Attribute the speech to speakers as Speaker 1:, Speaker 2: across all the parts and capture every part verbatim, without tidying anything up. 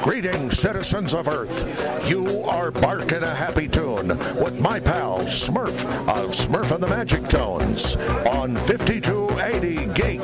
Speaker 1: Greetings, citizens of Earth. You are barking a happy tune with my pal Smurf of Smurf and the Magic Tones on fifty-two eighty Geek.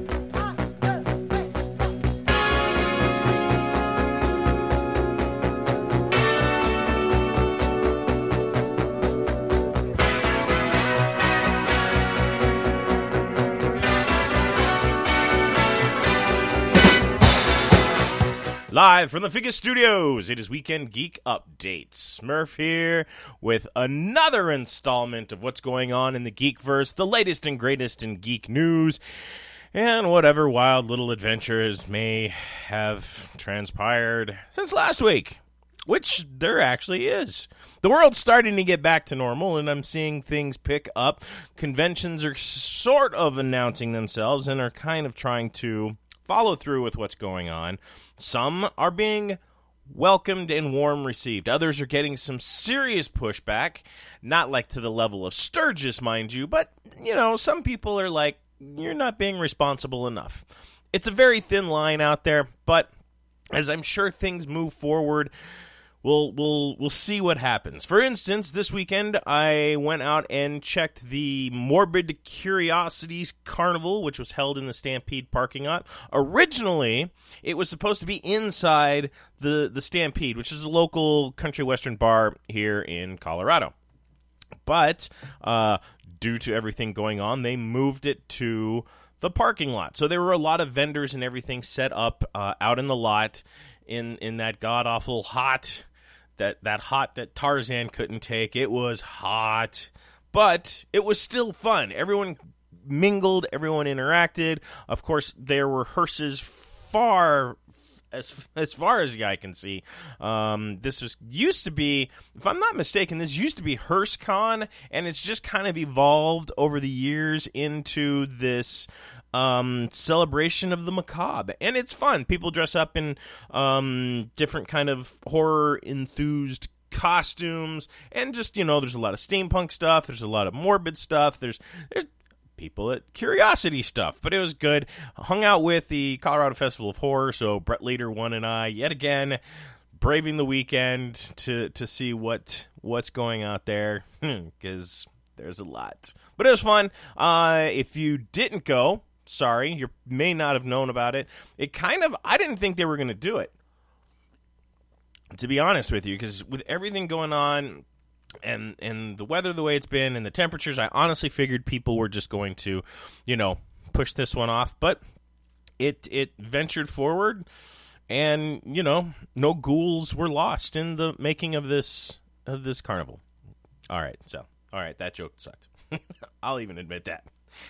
Speaker 2: Live from the Figure Studios, it is Weekend Geek Update. Smurf here with another installment of what's going on in the Geekverse, the latest and greatest in geek news, and whatever wild little adventures may have transpired since last week, which there actually is. The world's starting to get back to normal, and I'm seeing things pick up. Conventions are sort of announcing themselves and are kind of trying to follow through with what's going on. Some are being welcomed and warm received. Others are getting some serious pushback, not like to the level of Sturgis, mind you, but, you know, some people are like, you're not being responsible enough. It's a very thin line out there, but as I'm sure things move forward, We'll, we'll, we'll see what happens. For instance, this weekend, I went out and checked the Morbid Curiosities Carnival, which was held in the Stampede parking lot. Originally, it was supposed to be inside the, the Stampede, which is a local country western bar here in Colorado. But uh, due to everything going on, they moved it to the parking lot. So there were a lot of vendors and everything set up uh, out in the lot in, in that god-awful hot... That that hot that Tarzan couldn't take. It was hot, but it was still fun. Everyone mingled, everyone interacted. Of course, there were hearses far as as far as the eye can see. Um, this was used to be, if I'm not mistaken, this used to be HearseCon, and it's just kind of evolved over the years into this Um, celebration of the macabre, and it's fun. People dress up in um, different kind of horror-enthused costumes, and just, you know, there's a lot of steampunk stuff, there's a lot of morbid stuff, there's, there's people at Curiosity stuff, but it was good. Hung out with the Colorado Festival of Horror, so Brett Leader, one, and I, yet again, braving the weekend to, to see what what's going out there, because there's a lot. But it was fun. Uh, if you didn't go, sorry, you may not have known about it. It kind of, I didn't think they were going to do it, to be honest with you, because with everything going on and and the weather the way it's been and the temperatures, I honestly figured people were just going to, you know, push this one off. But it it ventured forward, and, you know, no ghouls were lost in the making of this of this carnival. All right, so, all right, that joke sucked. I'll even admit that.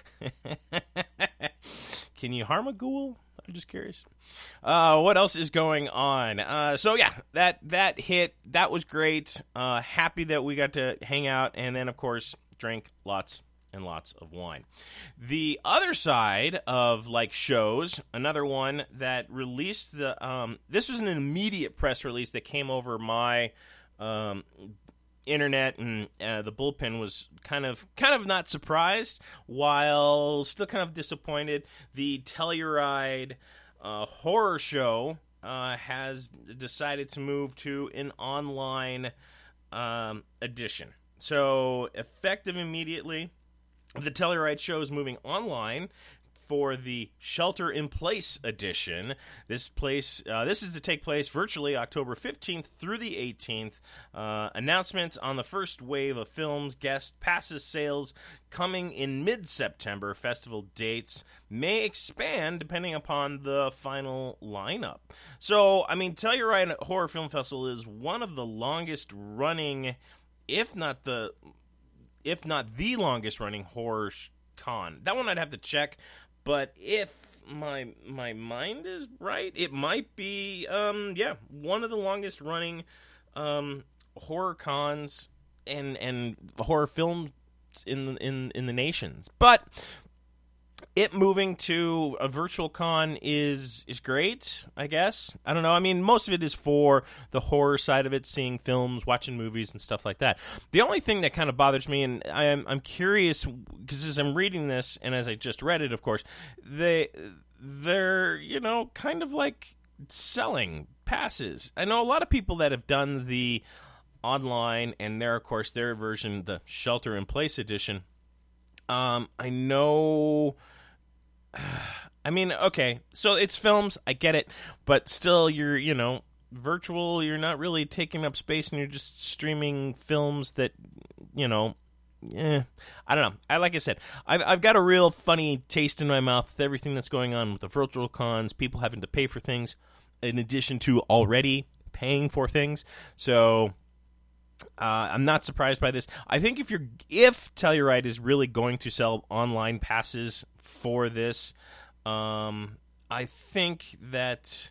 Speaker 2: Can you harm a ghoul? I'm just curious. Uh, what else is going on? Uh, so yeah, that that hit. That was great. Uh, happy that we got to hang out, and then of course drink lots and lots of wine. The other side of like shows, another one that released the. Um, this was an immediate press release that came over my. Um, internet, and uh, the bullpen was kind of kind of not surprised, while still kind of disappointed. The Telluride uh, horror show uh, has decided to move to an online um, edition. So effective immediately, the Telluride show is moving online for the Shelter in Place edition. This place, uh, this is to take place virtually October fifteenth through the eighteenth. Uh, announcements on the first wave of films, guest passes sales coming in mid-September. Festival dates may expand depending upon the final lineup. So, I mean, Telluride Horror Film Festival is one of the longest running, if not the, if not the longest running horror con. That one I'd have to check. But if my my mind is right, it might be, um, yeah, one of the longest running um, horror cons and and horror films in in in the nations. But it moving to a virtual con is is great, I guess. I don't know. I mean, most of it is for the horror side of it, seeing films, watching movies, and stuff like that. The only thing that kind of bothers me, and I'm I'm curious, because as I'm reading this, and as I just read it, of course, they they're you know kind of like selling passes. I know a lot of people that have done the online, and there, of course, their version, the Shelter in Place edition. Um, I know. I mean, okay, so it's films. I get it, but still, you're you know virtual. You're not really taking up space, and you're just streaming films that you know. Eh, I don't know. I like I said, I've I've got a real funny taste in my mouth with everything that's going on with the virtual cons. People having to pay for things in addition to already paying for things. So. Uh, I'm not surprised by this. I think if you're if Telluride is really going to sell online passes for this, um, I think that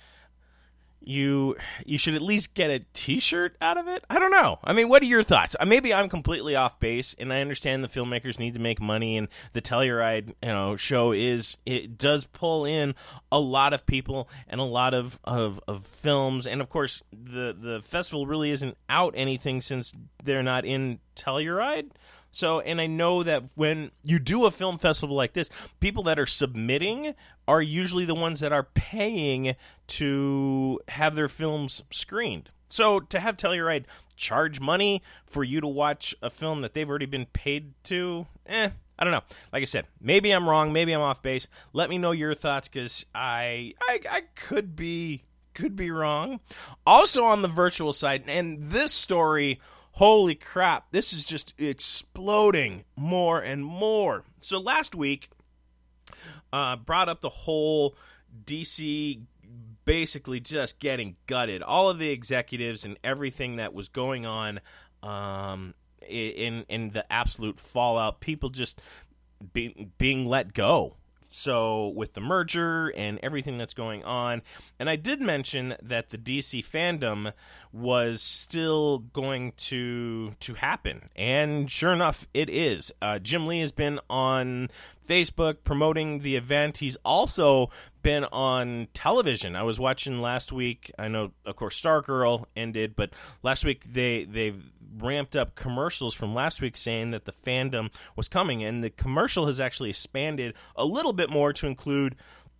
Speaker 2: you you should at least get a T-shirt out of it. I don't know. I mean, what are your thoughts? Uh, maybe I'm completely off base, and I understand the filmmakers need to make money, and the Telluride you know show is it does pull in a lot of people and a lot of, of, of films, and of course the the festival really isn't out anything since they're not in Telluride. So, and I know that when you do a film festival like this, people that are submitting are usually the ones that are paying to have their films screened. So, to have Telluride charge money for you to watch a film that they've already been paid to, eh, I don't know. Like I said, maybe I'm wrong, maybe I'm off base. Let me know your thoughts, because I, I I could be could be wrong. Also on the virtual side, and this story. Holy crap, this is just exploding more and more. So last week, uh, brought up the whole D C basically just getting gutted. All of the executives and everything that was going on um, in, in the absolute fallout, people just be, being let go. So with the merger and everything that's going on, and I did mention that the D C fandom was still going to to happen, and sure enough, it is. Uh, Jim Lee has been on Facebook promoting the event. He's also been on television. I was watching last week. I know, of course, Stargirl ended, but last week they they've ramped up commercials from last week saying that the fandom was coming, and the commercial has actually expanded a little bit more to include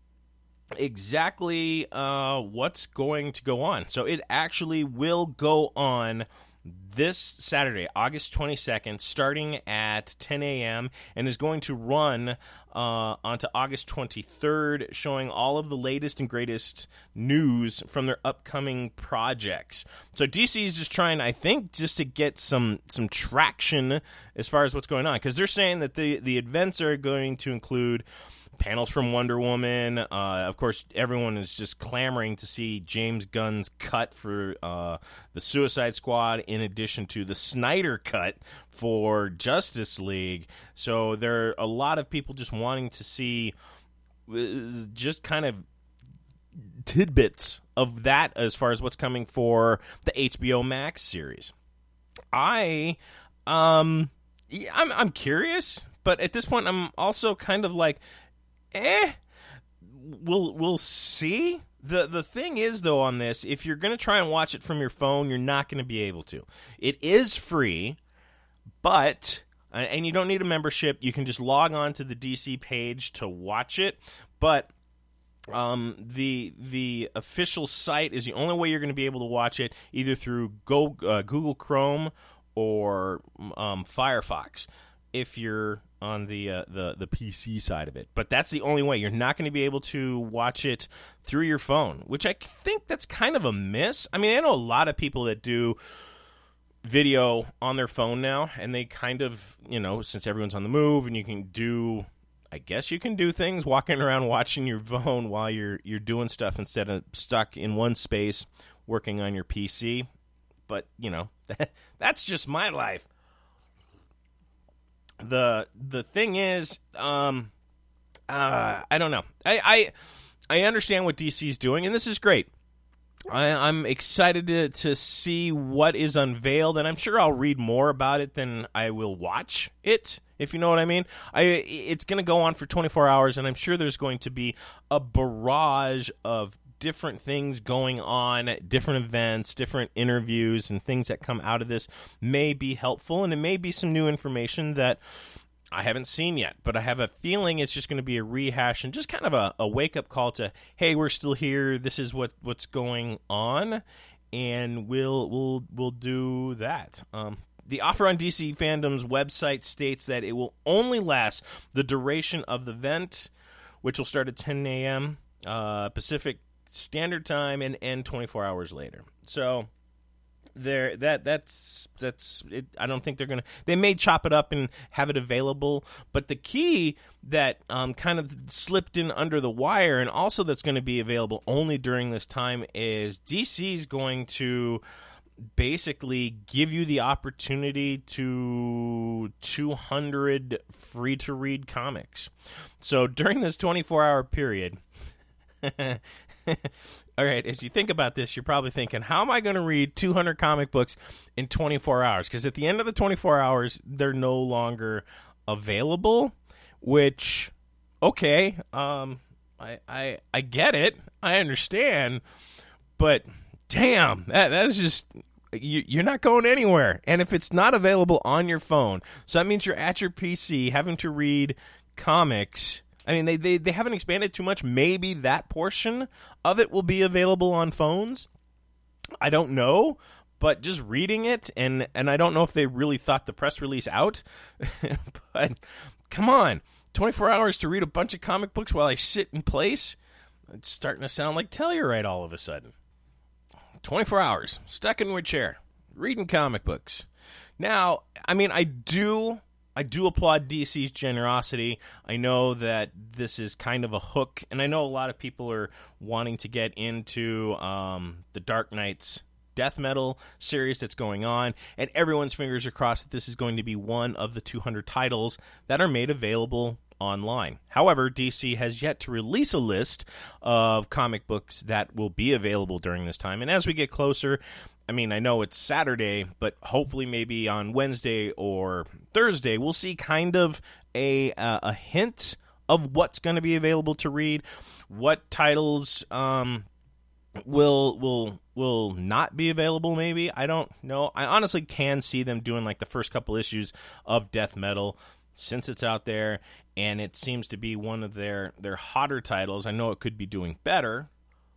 Speaker 2: exactly uh, what's going to go on. So it actually will go on this Saturday, August twenty-second, starting at ten a.m., and is going to run uh, onto August twenty-third, showing all of the latest and greatest news from their upcoming projects. So D C is just trying, I think, just to get some some traction as far as what's going on, because they're saying that the, the events are going to include panels from Wonder Woman. Uh, of course, everyone is just clamoring to see James Gunn's cut for uh, the Suicide Squad, in addition to the Snyder cut for Justice League. So there are a lot of people just wanting to see just kind of tidbits of that as far as what's coming for the H B O Max series. I, um, yeah, I'm, I'm curious, but at this point, I'm also kind of like, Eh, we'll we'll see. The the thing is, though, on this, if you're going to try and watch it from your phone, you're not going to be able to. It is free, but, and you don't need a membership. You can just log on to the D C page to watch it, but um, the the official site is the only way you're going to be able to watch it, either through Go, uh, Google Chrome or um, Firefox, if you're on the, uh, the the P C side of it. But that's the only way. You're not going to be able to watch it through your phone, which I think that's kind of a miss. I mean, I know a lot of people that do video on their phone now, and they kind of, you know, since everyone's on the move and you can do, I guess you can do things walking around watching your phone while you're you're doing stuff instead of stuck in one space working on your P C. But, you know, that's just my life. The the thing is, um, uh, I don't know. I, I I understand what D C's doing, and this is great. I, I'm excited to, to see what is unveiled, and I'm sure I'll read more about it than I will watch it, if you know what I mean. I It's going to go on for twenty-four hours, and I'm sure there's going to be a barrage of different things going on, different events, different interviews, and things that come out of this may be helpful, and it may be some new information that I haven't seen yet, but I have a feeling it's just going to be a rehash and just kind of a, a wake-up call to, hey, we're still here. This is what, what's going on, and we'll we'll we'll do that. Um, the offer on D C Fandom's website states that it will only last the duration of the event, which will start at ten a.m. Uh, Pacific Standard Time and end twenty-four hours later. So there, that that's that's. It, I don't think they're gonna. They may chop it up and have it available, but the key that um, kind of slipped in under the wire, and also that's going to be available only during this time, is D C's going to basically give you the opportunity to two hundred free-to-read comics. So during this twenty-four hour period, all right, as you think about this, you're probably thinking, how am I going to read two hundred comic books in twenty-four hours? Because at the end of the twenty-four hours, they're no longer available, which, okay, um, I, I, I get it. I understand, but damn, that that is just, you, you're not going anywhere. And if it's not available on your phone, so that means you're at your P C having to read comics. I mean, they, they, they haven't expanded too much. Maybe that portion of it will be available on phones. I don't know, but just reading it, and, and I don't know if they really thought the press release out, but come on, twenty-four hours to read a bunch of comic books while I sit in place? It's starting to sound like Telluride all of a sudden. twenty-four hours, stuck in a chair, reading comic books. Now, I mean, I do... I do applaud D C's generosity. I know that this is kind of a hook, and I know a lot of people are wanting to get into um, the Dark Knight's death metal series that's going on, and everyone's fingers are crossed that this is going to be one of the two hundred titles that are made available online. However, D C has yet to release a list of comic books that will be available during this time, and as we get closer, I mean, I know it's Saturday, but hopefully maybe on Wednesday or Thursday, we'll see kind of a uh, a hint of what's going to be available to read, what titles um, will will will not be available maybe. I don't know. I honestly can see them doing like the first couple issues of Death Metal since it's out there, and it seems to be one of their, their hotter titles. I know it could be doing better,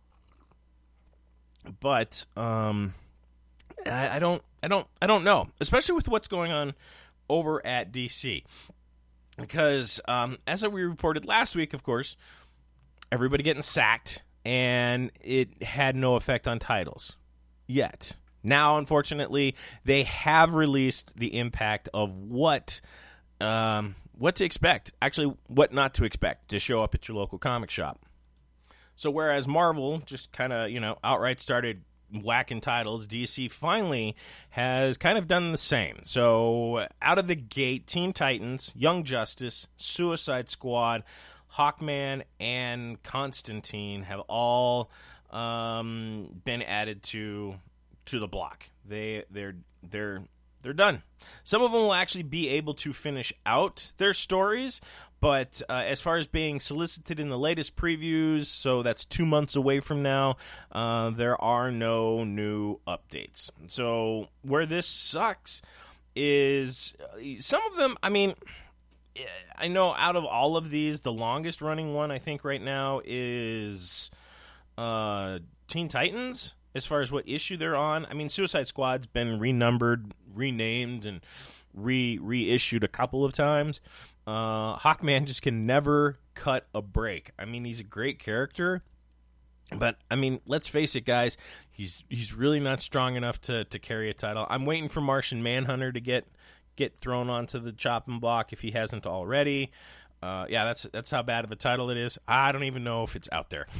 Speaker 2: but... um. I, I don't, I don't, I don't know, especially with what's going on over at D C, because um, as we reported last week, of course, everybody getting sacked, and it had no effect on titles yet. Now, unfortunately, they have released the impact of what, um, what to expect, actually, what not to expect to show up at your local comic shop. So, whereas Marvel just kind of, you know, outright started whacking titles, D C finally has kind of done the same. So out of the gate, Teen Titans, Young Justice, Suicide Squad, Hawkman, and Constantine have all um, been added to to the block. They they're they're they're done. Some of them will actually be able to finish out their stories, but uh, as far as being solicited in the latest previews, so that's two months away from now, uh, there are no new updates. So where this sucks is uh, some of them, I mean, I know out of all of these, the longest running one I think right now is uh, Teen Titans. As far as what issue they're on, I mean, Suicide Squad's been renumbered, renamed, and re reissued a couple of times. Uh, Hawkman just can never cut a break. I mean, he's a great character, but I mean, let's face it, guys, he's he's really not strong enough to to carry a title. I'm waiting for Martian Manhunter to get get thrown onto the chopping block if he hasn't already. Uh, yeah, that's that's how bad of a title it is. I don't even know if it's out there.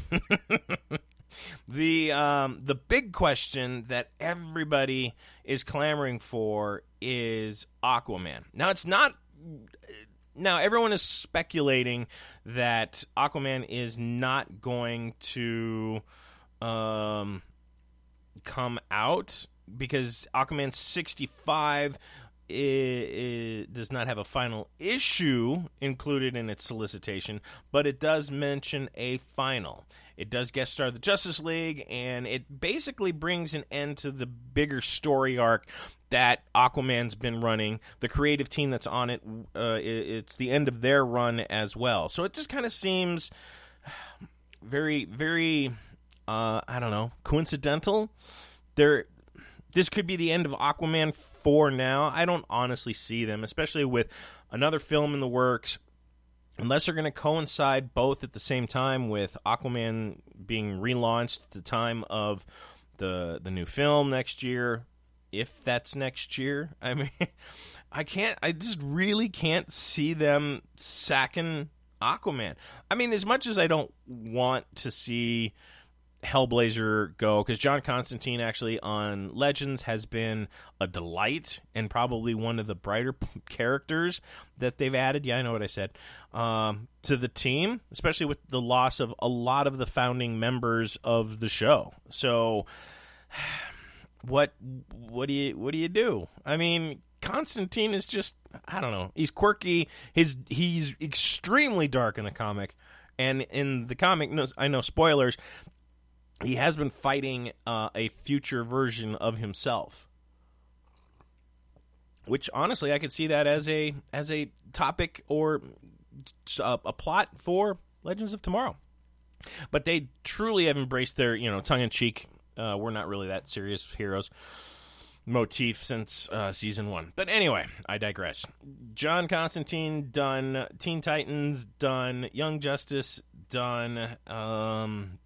Speaker 2: The um, the big question that everybody is clamoring for is Aquaman. Now, it's not... Now, everyone is speculating that Aquaman is not going to um, come out because Aquaman sixty-five It, it does not have a final issue included in its solicitation, but it does mention a final. It does guest star the Justice League, and it basically brings an end to the bigger story arc that Aquaman's been running. The creative team that's on it, uh, it's the end of their run as well. So it just kind of seems very, very, uh, I don't know, coincidental. There, this could be the end of Aquaman for now. I don't honestly see them, especially with another film in the works. Unless they're going to coincide both at the same time with Aquaman being relaunched at the time of the the new film next year, if that's next year. I mean, I can't, I just really can't see them sacking Aquaman. I mean, as much as I don't want to see Hellblazer go, because John Constantine actually on Legends has been a delight and probably one of the brighter p- characters that they've added. Yeah, I know what I said. Um, to the team, especially with the loss of a lot of the founding members of the show. So, what what do you what do you do? I mean, Constantine is just, I don't know. He's quirky. His he's extremely dark in the comic, and in the comic, no, I know spoilers. He has been fighting uh, a future version of himself, which honestly I could see that as a as a topic or a, a plot for Legends of Tomorrow. But they truly have embraced their, you know, tongue in cheek. Uh, we're not really that serious heroes motif since uh, season one. But anyway, I digress. John Constantine done, Teen Titans done, Young Justice done. Um,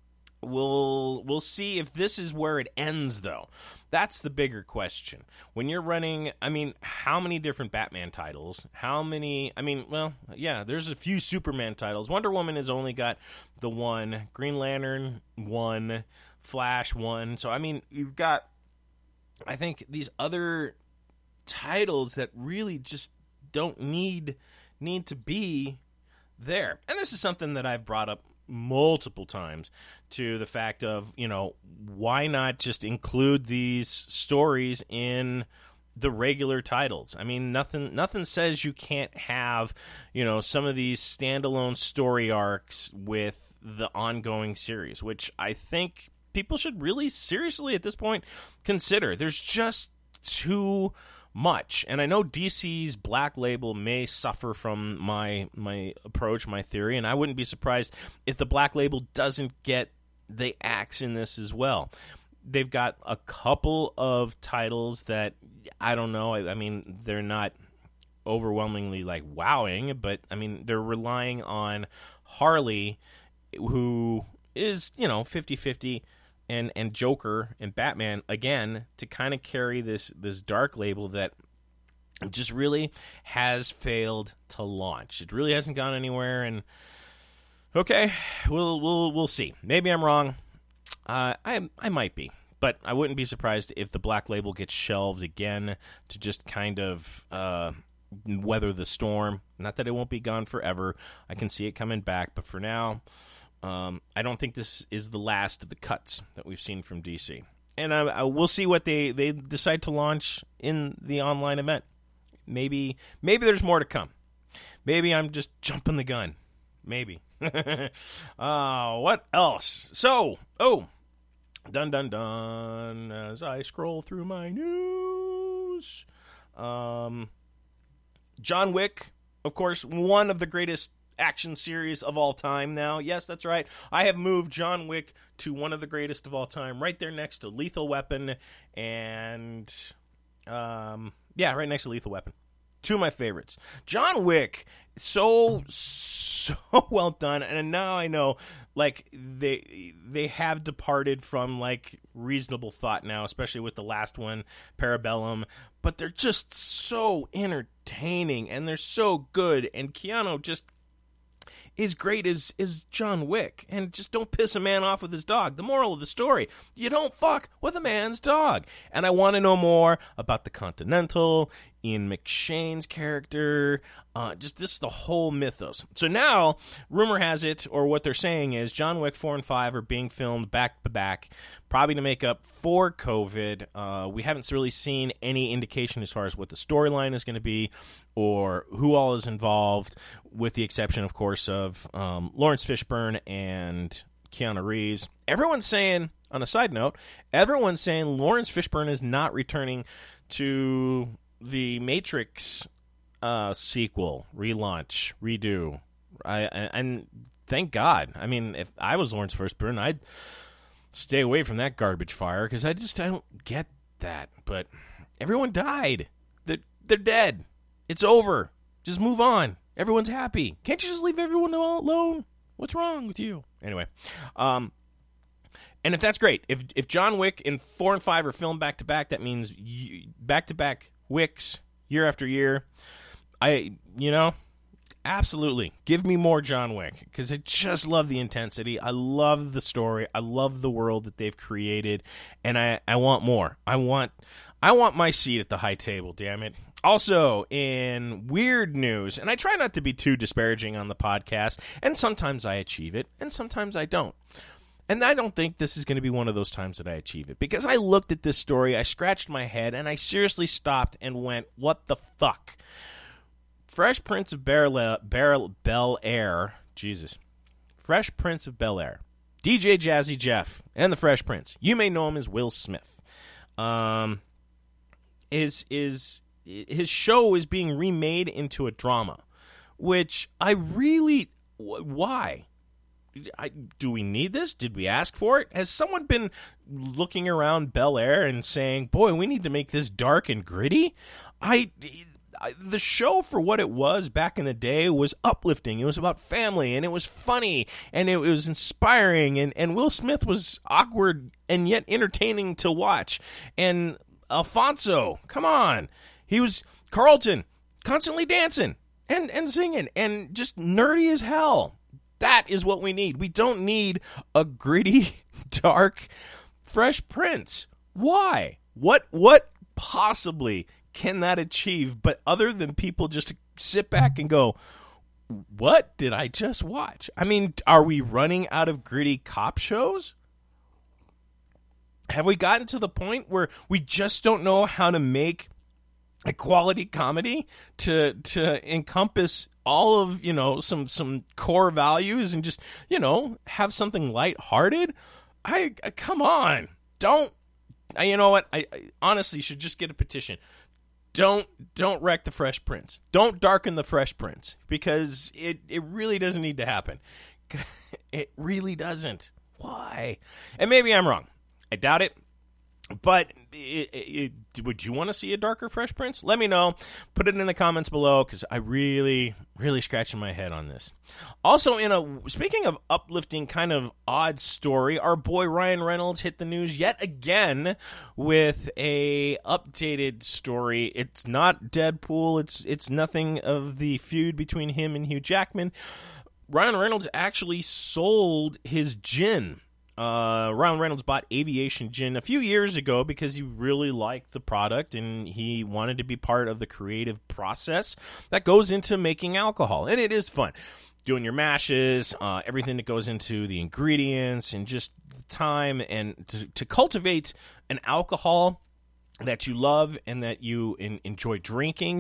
Speaker 2: We'll we'll see if this is where it ends, though. That's the bigger question. When you're running, I mean, how many different Batman titles? How many? I mean, well, yeah, there's a few Superman titles. Wonder Woman has only got the one. Green Lantern, one. Flash, one. So, I mean, you've got, I think, these other titles that really just don't need need to be there. And this is something that I've brought up multiple times, to the fact of, you know, why not just include these stories in the regular titles? I mean, nothing nothing says you can't have, you know, some of these standalone story arcs with the ongoing series, which I think people should really seriously at this point consider. There's just too much. And I know D C's Black Label may suffer from my my approach, my theory, and I wouldn't be surprised if the Black Label doesn't get the axe in this as well. They've got a couple of titles that, I don't know, I, I mean, they're not overwhelmingly, like, wowing, but, I mean, they're relying on Harley, who is, you know, fifty-fifty, and and Joker and Batman, again, to kind of carry this this dark label that just really has failed to launch. It really hasn't gone anywhere, and okay, we'll we'll we'll see. Maybe I'm wrong. Uh, I I might be, but I wouldn't be surprised if the Black Label gets shelved again to just kind of uh, weather the storm. Not that it won't be gone forever. I can see it coming back, but for now, Um, I don't think this is the last of the cuts that we've seen from D C. And I, I, we'll see what they, they decide to launch in the online event. Maybe maybe there's more to come. Maybe I'm just jumping the gun. Maybe. uh, what else? So, oh, dun dun dun, as I scroll through my news. Um, John Wick, of course, one of the greatest action series of all time now. Yes, that's right. I have moved John Wick to one of the greatest of all time, right there next to Lethal Weapon and, um, yeah, right next to Lethal Weapon. Two of my favorites. John Wick, so, so well done. And now I know, like, they they have departed from, like, reasonable thought now, especially with the last one, Parabellum. But they're just so entertaining, and they're so good. And Keanu just is great as, as John Wick. And just don't piss a man off with his dog. The moral of the story, you don't fuck with a man's dog. And I want to know more about the Continental, Ian McShane's character, uh, just this, the whole mythos. So now, rumor has it, or what they're saying is, John Wick four and five are being filmed back to back, probably to make up for COVID. Uh, we haven't really seen any indication as far as what the storyline is going to be, or who all is involved, with the exception, of course, of um, Lawrence Fishburne and Keanu Reeves. Everyone's saying, on a side note, everyone's saying Lawrence Fishburne is not returning to the Matrix uh, sequel, relaunch, redo. I, I and thank God. I mean, if I was Lawrence Fishburne, I'd stay away from that garbage fire because I just I don't get that. But everyone died. They're, they're dead. It's over. Just move on. Everyone's happy. Can't you just leave everyone alone? What's wrong with you? Anyway, um, and if that's great, if if John Wick in four and five are filmed back to back, that means back to back Wicks year after year. I, you know, absolutely give me more John Wick because I just love the intensity. I love the story. I love the world that they've created, and I I want more. I want I want my seat at the high table. Damn it. Also, in weird news, and I try not to be too disparaging on the podcast, and sometimes I achieve it, and sometimes I don't. And I don't think this is going to be one of those times that I achieve it. Because I looked at this story, I scratched my head, and I seriously stopped and went, what the fuck? Fresh Prince of Bel-Air, Jesus. Fresh Prince of Bel-Air. D J Jazzy Jeff and the Fresh Prince. You may know him as Will Smith. Um, is is... His show is being remade into a drama, which I really, why? I, do we need this? Did we ask for it? Has someone been looking around Bel Air and saying, boy, we need to make this dark and gritty? I, I, the show, for what it was back in the day, was uplifting. It was about family, and it was funny, and it was inspiring, and, and Will Smith was awkward and yet entertaining to watch. And Alfonso, come on. He was Carlton, constantly dancing and, and singing and just nerdy as hell. That is what we need. We don't need a gritty, dark, Fresh Prince. Why? What what possibly can that achieve, but other than people just sit back and go, what did I just watch? I mean, are we running out of gritty cop shows? Have we gotten to the point where we just don't know how to make a quality comedy to to encompass all of, you know, some some core values and just, you know, have something lighthearted? I, I come on. Don't I, you know what? I, I honestly should just get a petition. Don't don't wreck the Fresh Prince. Don't darken the Fresh Prince because it it really doesn't need to happen. It really doesn't. Why? And maybe I'm wrong. I doubt it. But it, it, it, would you want to see a darker Fresh Prince? Let me know. Put it in the comments below because I really, really scratching my head on this. Also, in a speaking of uplifting, kind of odd story, our boy Ryan Reynolds hit the news yet again with a updated story. It's not Deadpool. It's it's nothing of the feud between him and Hugh Jackman. Ryan Reynolds actually sold his gin. Uh, Ryan Reynolds bought Aviation Gin a few years ago because he really liked the product and he wanted to be part of the creative process that goes into making alcohol. And it is fun. Doing your mashes, uh, everything that goes into the ingredients and just the time and to, to cultivate an alcohol that you love and that you in, enjoy drinking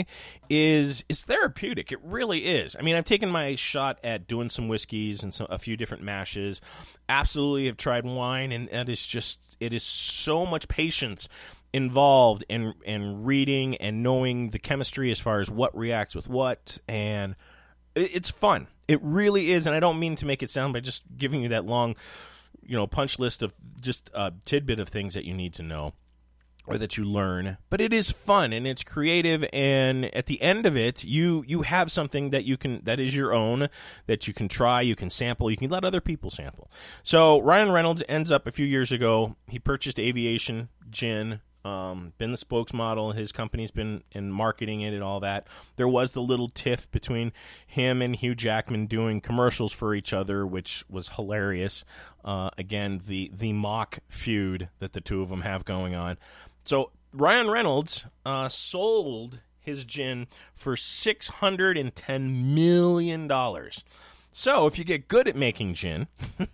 Speaker 2: is is therapeutic. It really is. I mean, I've taken my shot at doing some whiskeys and some, a few different mashes. Absolutely have tried wine, and it is just, it is so much patience involved in, in reading and knowing the chemistry as far as what reacts with what, and it, it's fun. It really is, and I don't mean to make it sound by just giving you that long, you know, punch list of just a tidbit of things that you need to know or that you learn, but it is fun and it's creative, and at the end of it, you you have something that you can that is your own, that you can try, you can sample, you can let other people sample. So Ryan Reynolds ends up a few years ago, he purchased Aviation Gin, um, been the spokesmodel, his company's been in marketing it and all that. There was the little tiff between him and Hugh Jackman doing commercials for each other, which was hilarious. Uh, again, the the mock feud that the two of them have going on. So Ryan Reynolds uh, sold his gin for six hundred ten million dollars. So if you get good at making gin,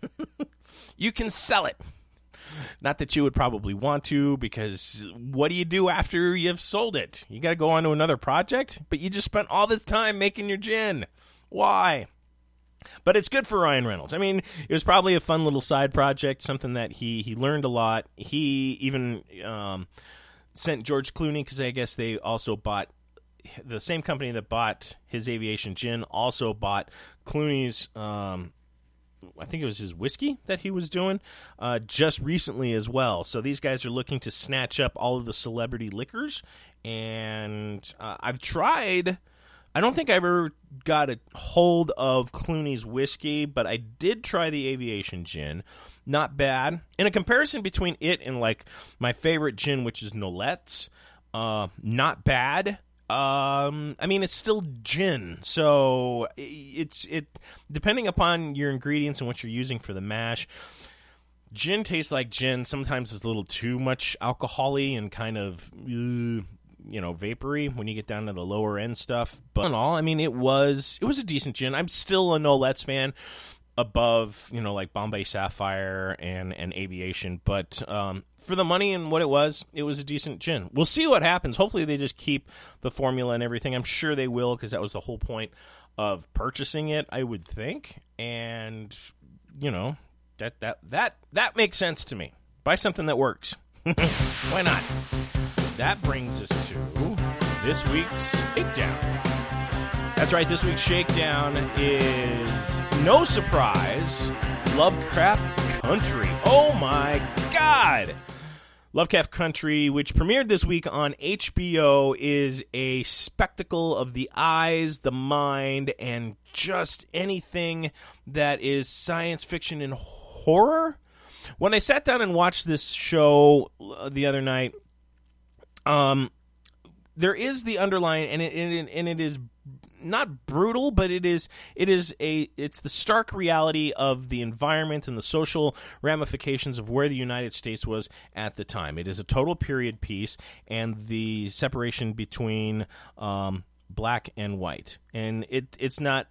Speaker 2: you can sell it. Not that you would probably want to, because what do you do after you've sold it? You got to go on to another project, but you just spent all this time making your gin. Why? But it's good for Ryan Reynolds. I mean, it was probably a fun little side project, something that he, he learned a lot. He even um, sent George Clooney, because I guess they also bought, the same company that bought his Aviation Gin also bought Clooney's, um, I think it was his whiskey that he was doing uh, just recently as well. So these guys are looking to snatch up all of the celebrity liquors. And uh, I've tried... I don't think I ever got a hold of Clooney's whiskey, but I did try the Aviation Gin. Not bad. In a comparison between it and, like, my favorite gin, which is Nolet's, uh, not bad. Um, I mean, it's still gin, so it's it depending upon your ingredients and what you're using for the mash. Gin tastes like gin. Sometimes it's a little too much alcohol-y and kind of... Uh, you know, vapory when you get down to the lower end stuff. But in all, I mean, it was it was a decent gin. I'm still a Nolet's fan above, you know, like Bombay Sapphire and, and Aviation. But um, for the money and what it was, it was a decent gin. We'll see what happens. Hopefully they just keep the formula and everything. I'm sure they will, because that was the whole point of purchasing it, I would think. And, you know, that that that that makes sense to me. Buy something that works. Why not? That brings us to this week's Shakedown. That's right, this week's Shakedown is, no surprise, Lovecraft Country. Oh my God! Lovecraft Country, which premiered this week on H B O, is a spectacle of the eyes, the mind, and just anything that is science fiction and horror. When I sat down and watched this show the other night, Um, there is the underlying, and it, and it and it is not brutal, but it is it is a it's the stark reality of the environment and the social ramifications of where the United States was at the time. It is a total period piece, and the separation between um, black and white, and it it's not.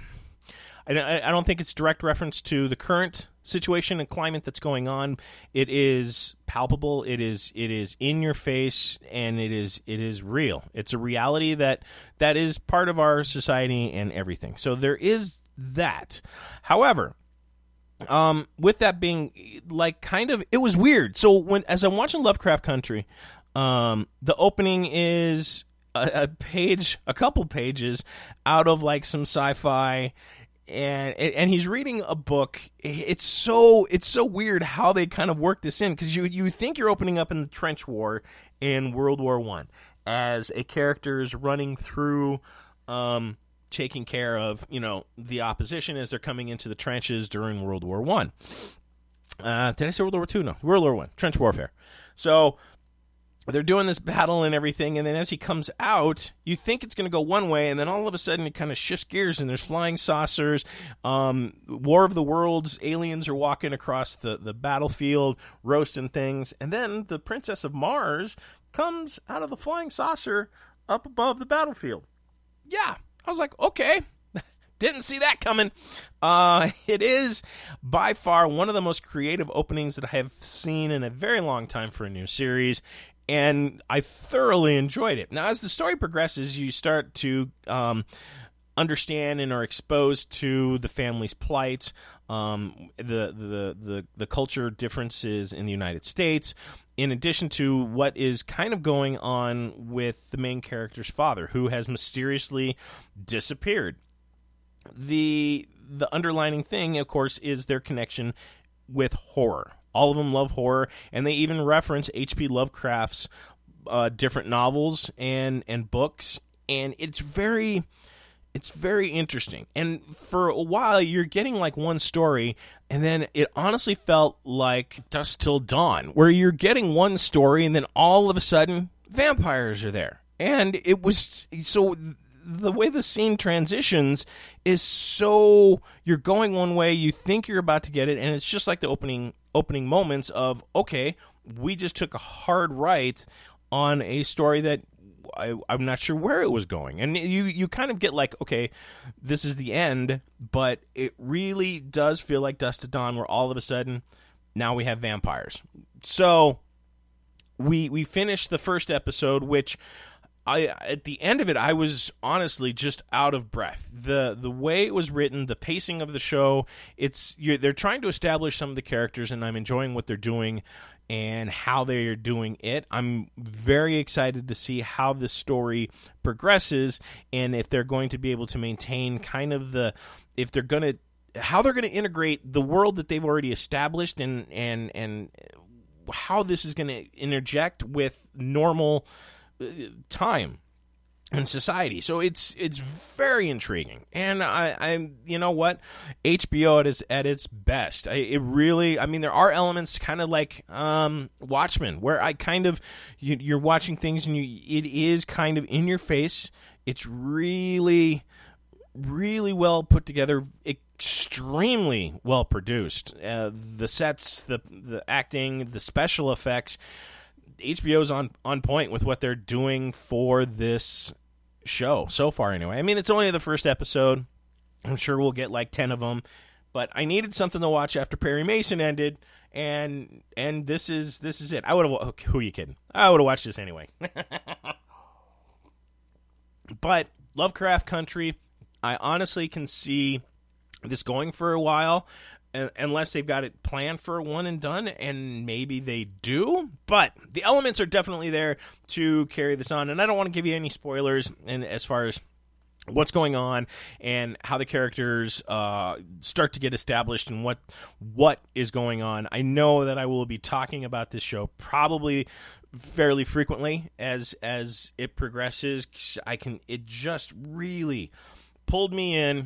Speaker 2: I, I don't think it's direct reference to the current situation and climate that's going on. It is palpable. It is it is in your face, and it is it is real. It's a reality that that is part of our society and everything. So there is that. However, um, with that being like kind of, it was weird. So when as I'm watching Lovecraft Country, um, the opening is a, a page, a couple pages out of like some sci-fi. And and he's reading a book. It's so it's so weird how they kind of work this in, because you you think you're opening up in the trench war in World War One as a character is running through, um, taking care of you know the opposition as they're coming into the trenches during World War One. Uh, did I say World War Two? No, World War One, trench warfare. So they're doing this battle and everything, and then as he comes out, you think it's going to go one way, and then all of a sudden it kind of shifts gears, and there's flying saucers, um, War of the Worlds, aliens are walking across the, the battlefield, roasting things, and then the Princess of Mars comes out of the flying saucer up above the battlefield. Yeah, I was like, okay. Didn't see that coming. Uh, it is by far one of the most creative openings that I have seen in a very long time for a new series. And I thoroughly enjoyed it. Now, as the story progresses, you start to um, understand and are exposed to the family's plight, um, the, the the the culture differences in the United States, in addition to what is kind of going on with the main character's father, who has mysteriously disappeared. The the underlining thing, of course, is their connection with horror. All of them love horror, and they even reference H P Lovecraft's uh, different novels and, and books, and it's very it's very interesting. And for a while, you're getting like one story, and then it honestly felt like Dusk Till Dawn, where you're getting one story, and then all of a sudden, vampires are there. And it was so... the way the scene transitions is so, you're going one way, you think you're about to get it, and it's just like the opening opening moments of, okay, we just took a hard right on a story that I, I'm not sure where it was going. And you, you kind of get like, okay, this is the end, but it really does feel like Dusk to Dawn, where all of a sudden, now we have vampires. So, we we finished the first episode, which... I at the end of it, I was honestly just out of breath. The the way it was written, the pacing of the show, it's you're, they're trying to establish some of the characters, and I'm enjoying what they're doing and how they're doing it. I'm very excited to see how this story progresses, and if they're going to be able to maintain kind of the, if they're going to, how they're going to integrate the world that they've already established, and and and how this is going to interject with normal time and society. So it's it's very intriguing, and I, I'm you know what, H B O at its at its best. I, it really, I mean, there are elements kind of like um, Watchmen, where I kind of you, you're watching things and you it is kind of in your face. It's really, really well put together, extremely well produced. Uh, the sets, the the acting, the special effects. H B O's on, on point with what they're doing for this show so far anyway. I mean, it's only the first episode. I'm sure we'll get like ten of them, but I needed something to watch after Perry Mason ended, and and this is this is it. I would have, who are you kidding? I would have watched this anyway. But Lovecraft Country, I honestly can see this going for a while, unless they've got it planned for one and done, and maybe they do. But the elements are definitely there to carry this on, and I don't want to give you any spoilers and as far as what's going on and how the characters uh, start to get established and what what is going on. I know that I will be talking about this show probably fairly frequently as as it progresses. I can it just really pulled me in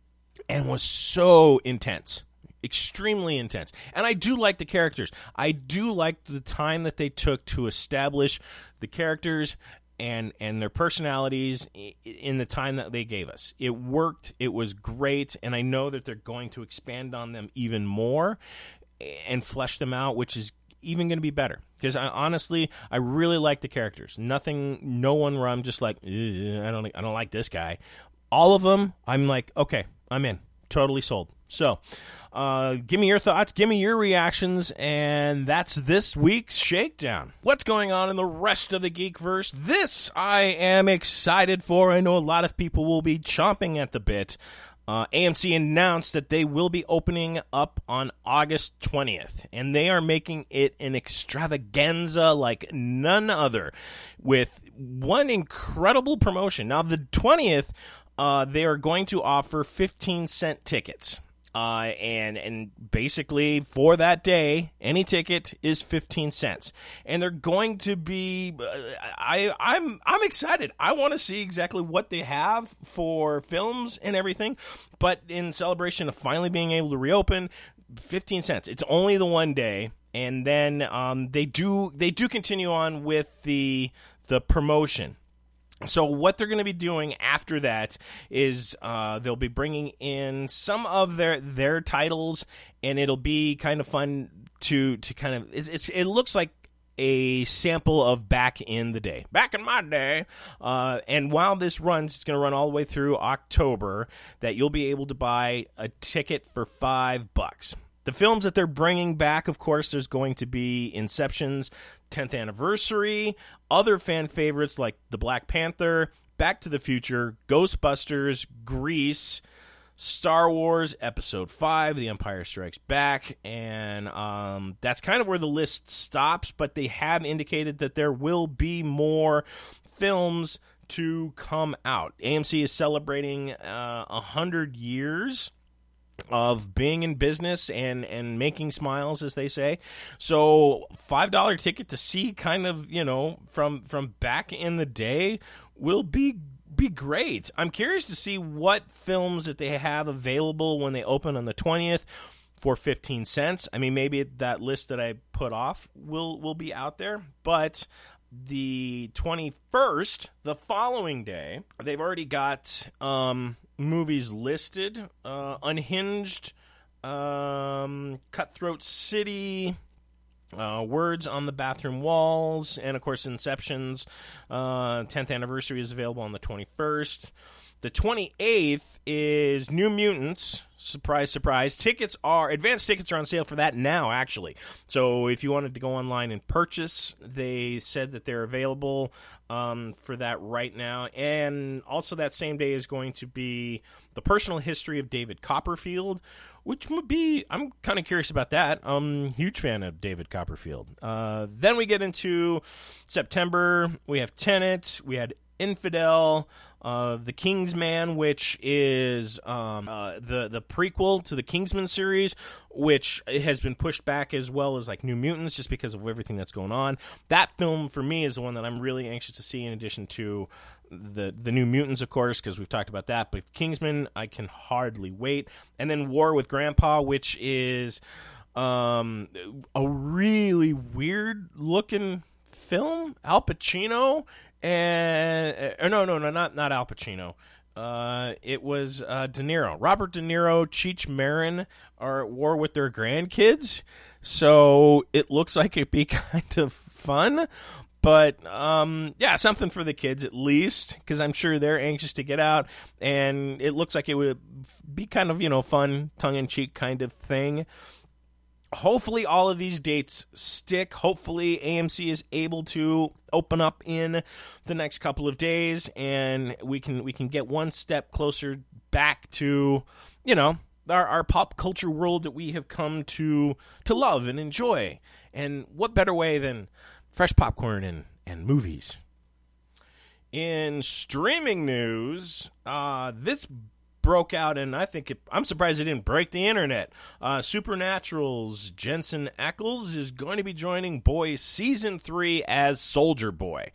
Speaker 2: and was so intense. Extremely intense. And I do like the characters. I do like the time that they took to establish the characters and and their personalities in the time that they gave us. It worked. It was great. And I know that they're going to expand on them even more and flesh them out, which is even going to be better. Because I honestly, I really like the characters. Nothing, no one where I'm just like, I don't, I don't like this guy. All of them, I'm like, okay, I'm in. Totally sold. So, uh, give me your thoughts, give me your reactions, and that's this week's Shakedown. What's going on in the rest of the Geekverse? This I am excited for. I know a lot of people will be chomping at the bit. Uh, A M C announced that they will be opening up on August twentieth, and they are making it an extravaganza like none other, with one incredible promotion. Now, the twentieth, uh, they are going to offer fifteen cent tickets. Uh, and and basically for that day, any ticket is fifteen cents, and they're going to be. Uh, I I'm I'm excited. I want to see exactly what they have for films and everything, but in celebration of finally being able to reopen, fifteen cents. It's only the one day, and then um they do they do continue on with the the promotion. So what they're going to be doing after that is uh, they'll be bringing in some of their their titles, and it'll be kind of fun to to kind of it's, it's it looks like a sample of back in the day, back in my day. Uh, and while this runs, it's going to run all the way through October. That you'll be able to buy a ticket for five bucks. The films that they're bringing back, of course, there's going to be Inception's tenth anniversary, other fan favorites like The Black Panther, Back to the Future, Ghostbusters, Grease, Star Wars Episode five, The Empire Strikes Back, and um, that's kind of where the list stops, but they have indicated that there will be more films to come out. A M C is celebrating uh, one hundred years of being in business and, and making smiles, as they say. So five dollar ticket to see kind of, you know, from from back in the day will be be great. I'm curious to see what films that they have available when they open on the twentieth for fifteen cents. I mean, maybe that list that I put off will, will be out there, but the twenty-first, the following day, they've already got um, movies listed. Uh, Unhinged, um, Cutthroat City, uh, Words on the Bathroom Walls, and, of course, Inception's uh, tenth anniversary is available on the twenty-first. The twenty-eighth is New Mutants. Surprise, surprise. Tickets are, advanced tickets are on sale for that now, actually. So if you wanted to go online and purchase, they said that they're available um, for that right now. And also that same day is going to be The Personal History of David Copperfield, which would be, I'm kind of curious about that. I'm a huge fan of David Copperfield. Uh, then we get into September. We have Tenet. We had Infidel. Uh, the Kingsman, which is um, uh, the the prequel to the Kingsman series, which has been pushed back, as well as like New Mutants, just because of everything that's going on. That film for me is the one that I'm really anxious to see, in addition to the the New Mutants, of course, because we've talked about that. But Kingsman, I can hardly wait. And then War with Grandpa, which is um, a really weird looking film. Al Pacino. And uh, no, no, no, not not Al Pacino. Uh, it was uh, De Niro. Robert De Niro, Cheech Marin are at war with their grandkids, so it looks like it'd be kind of fun. But um, yeah, something for the kids at least, because I'm sure they're anxious to get out, and it looks like it would be kind of, you know, fun, tongue-in-cheek kind of thing. Hopefully all of these dates stick. Hopefully A M C is able to open up in the next couple of days, and we can we can get one step closer back to, you know, our, our pop culture world that we have come to to love and enjoy. And what better way than fresh popcorn and, and movies? In streaming news, uh, this broke out, and I think it, I'm surprised it didn't break the internet. Uh, Supernatural's Jensen Ackles is going to be joining Boys Season three as Soldier Boy.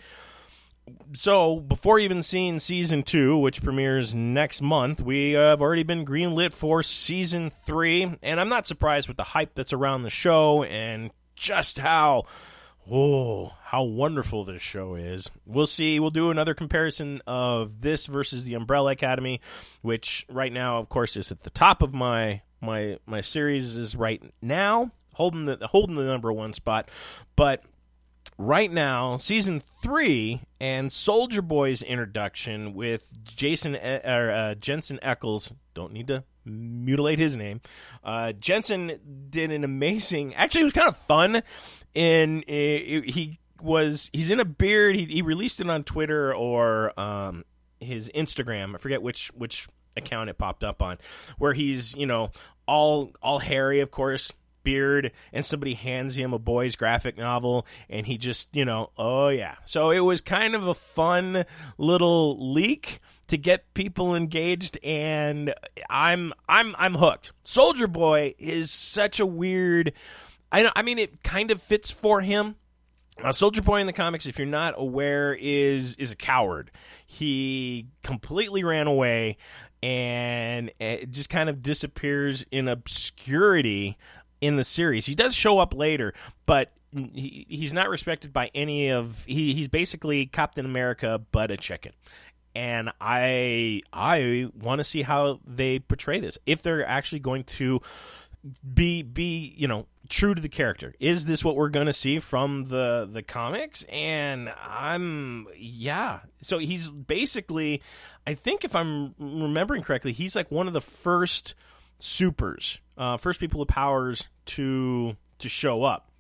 Speaker 2: So, before even seeing Season two, which premieres next month, we have already been greenlit for Season three, and I'm not surprised with the hype that's around the show and just how Oh, how wonderful this show is. We'll see. We'll do another comparison of this versus the Umbrella Academy, which right now, of course, is at the top of my my my series is right now, holding the holding the number one spot. But right now, season three and Soldier Boy's introduction with Jason or uh, Jensen Ackles. Don't need to mutilate his name. Uh, Jensen did an amazing. Actually, it was kind of fun. And he was he's in a beard. He, he released it on Twitter or um, his Instagram. I forget which which account it popped up on, where he's, you know, all all hairy, of course, beard, and somebody hands him a boy's graphic novel, and he just, you know, oh yeah. So it was kind of a fun little leak to get people engaged, and I'm I'm I'm hooked. Soldier Boy is such a weird. I I mean, it kind of fits for him. Uh, Soldier Boy in the comics, if you're not aware, is is a coward. He completely ran away and it just kind of disappears in obscurity in the series. He does show up later, but he, he's not respected by any of. He, he's basically Captain America, but a chicken. And I I want to see how they portray this. If they're actually going to be be you know true to the character. Is this what we're going to see from the the comics? And I'm yeah. So he's basically, I think if I'm remembering correctly, he's like one of the first supers, uh, first people with powers to to show up.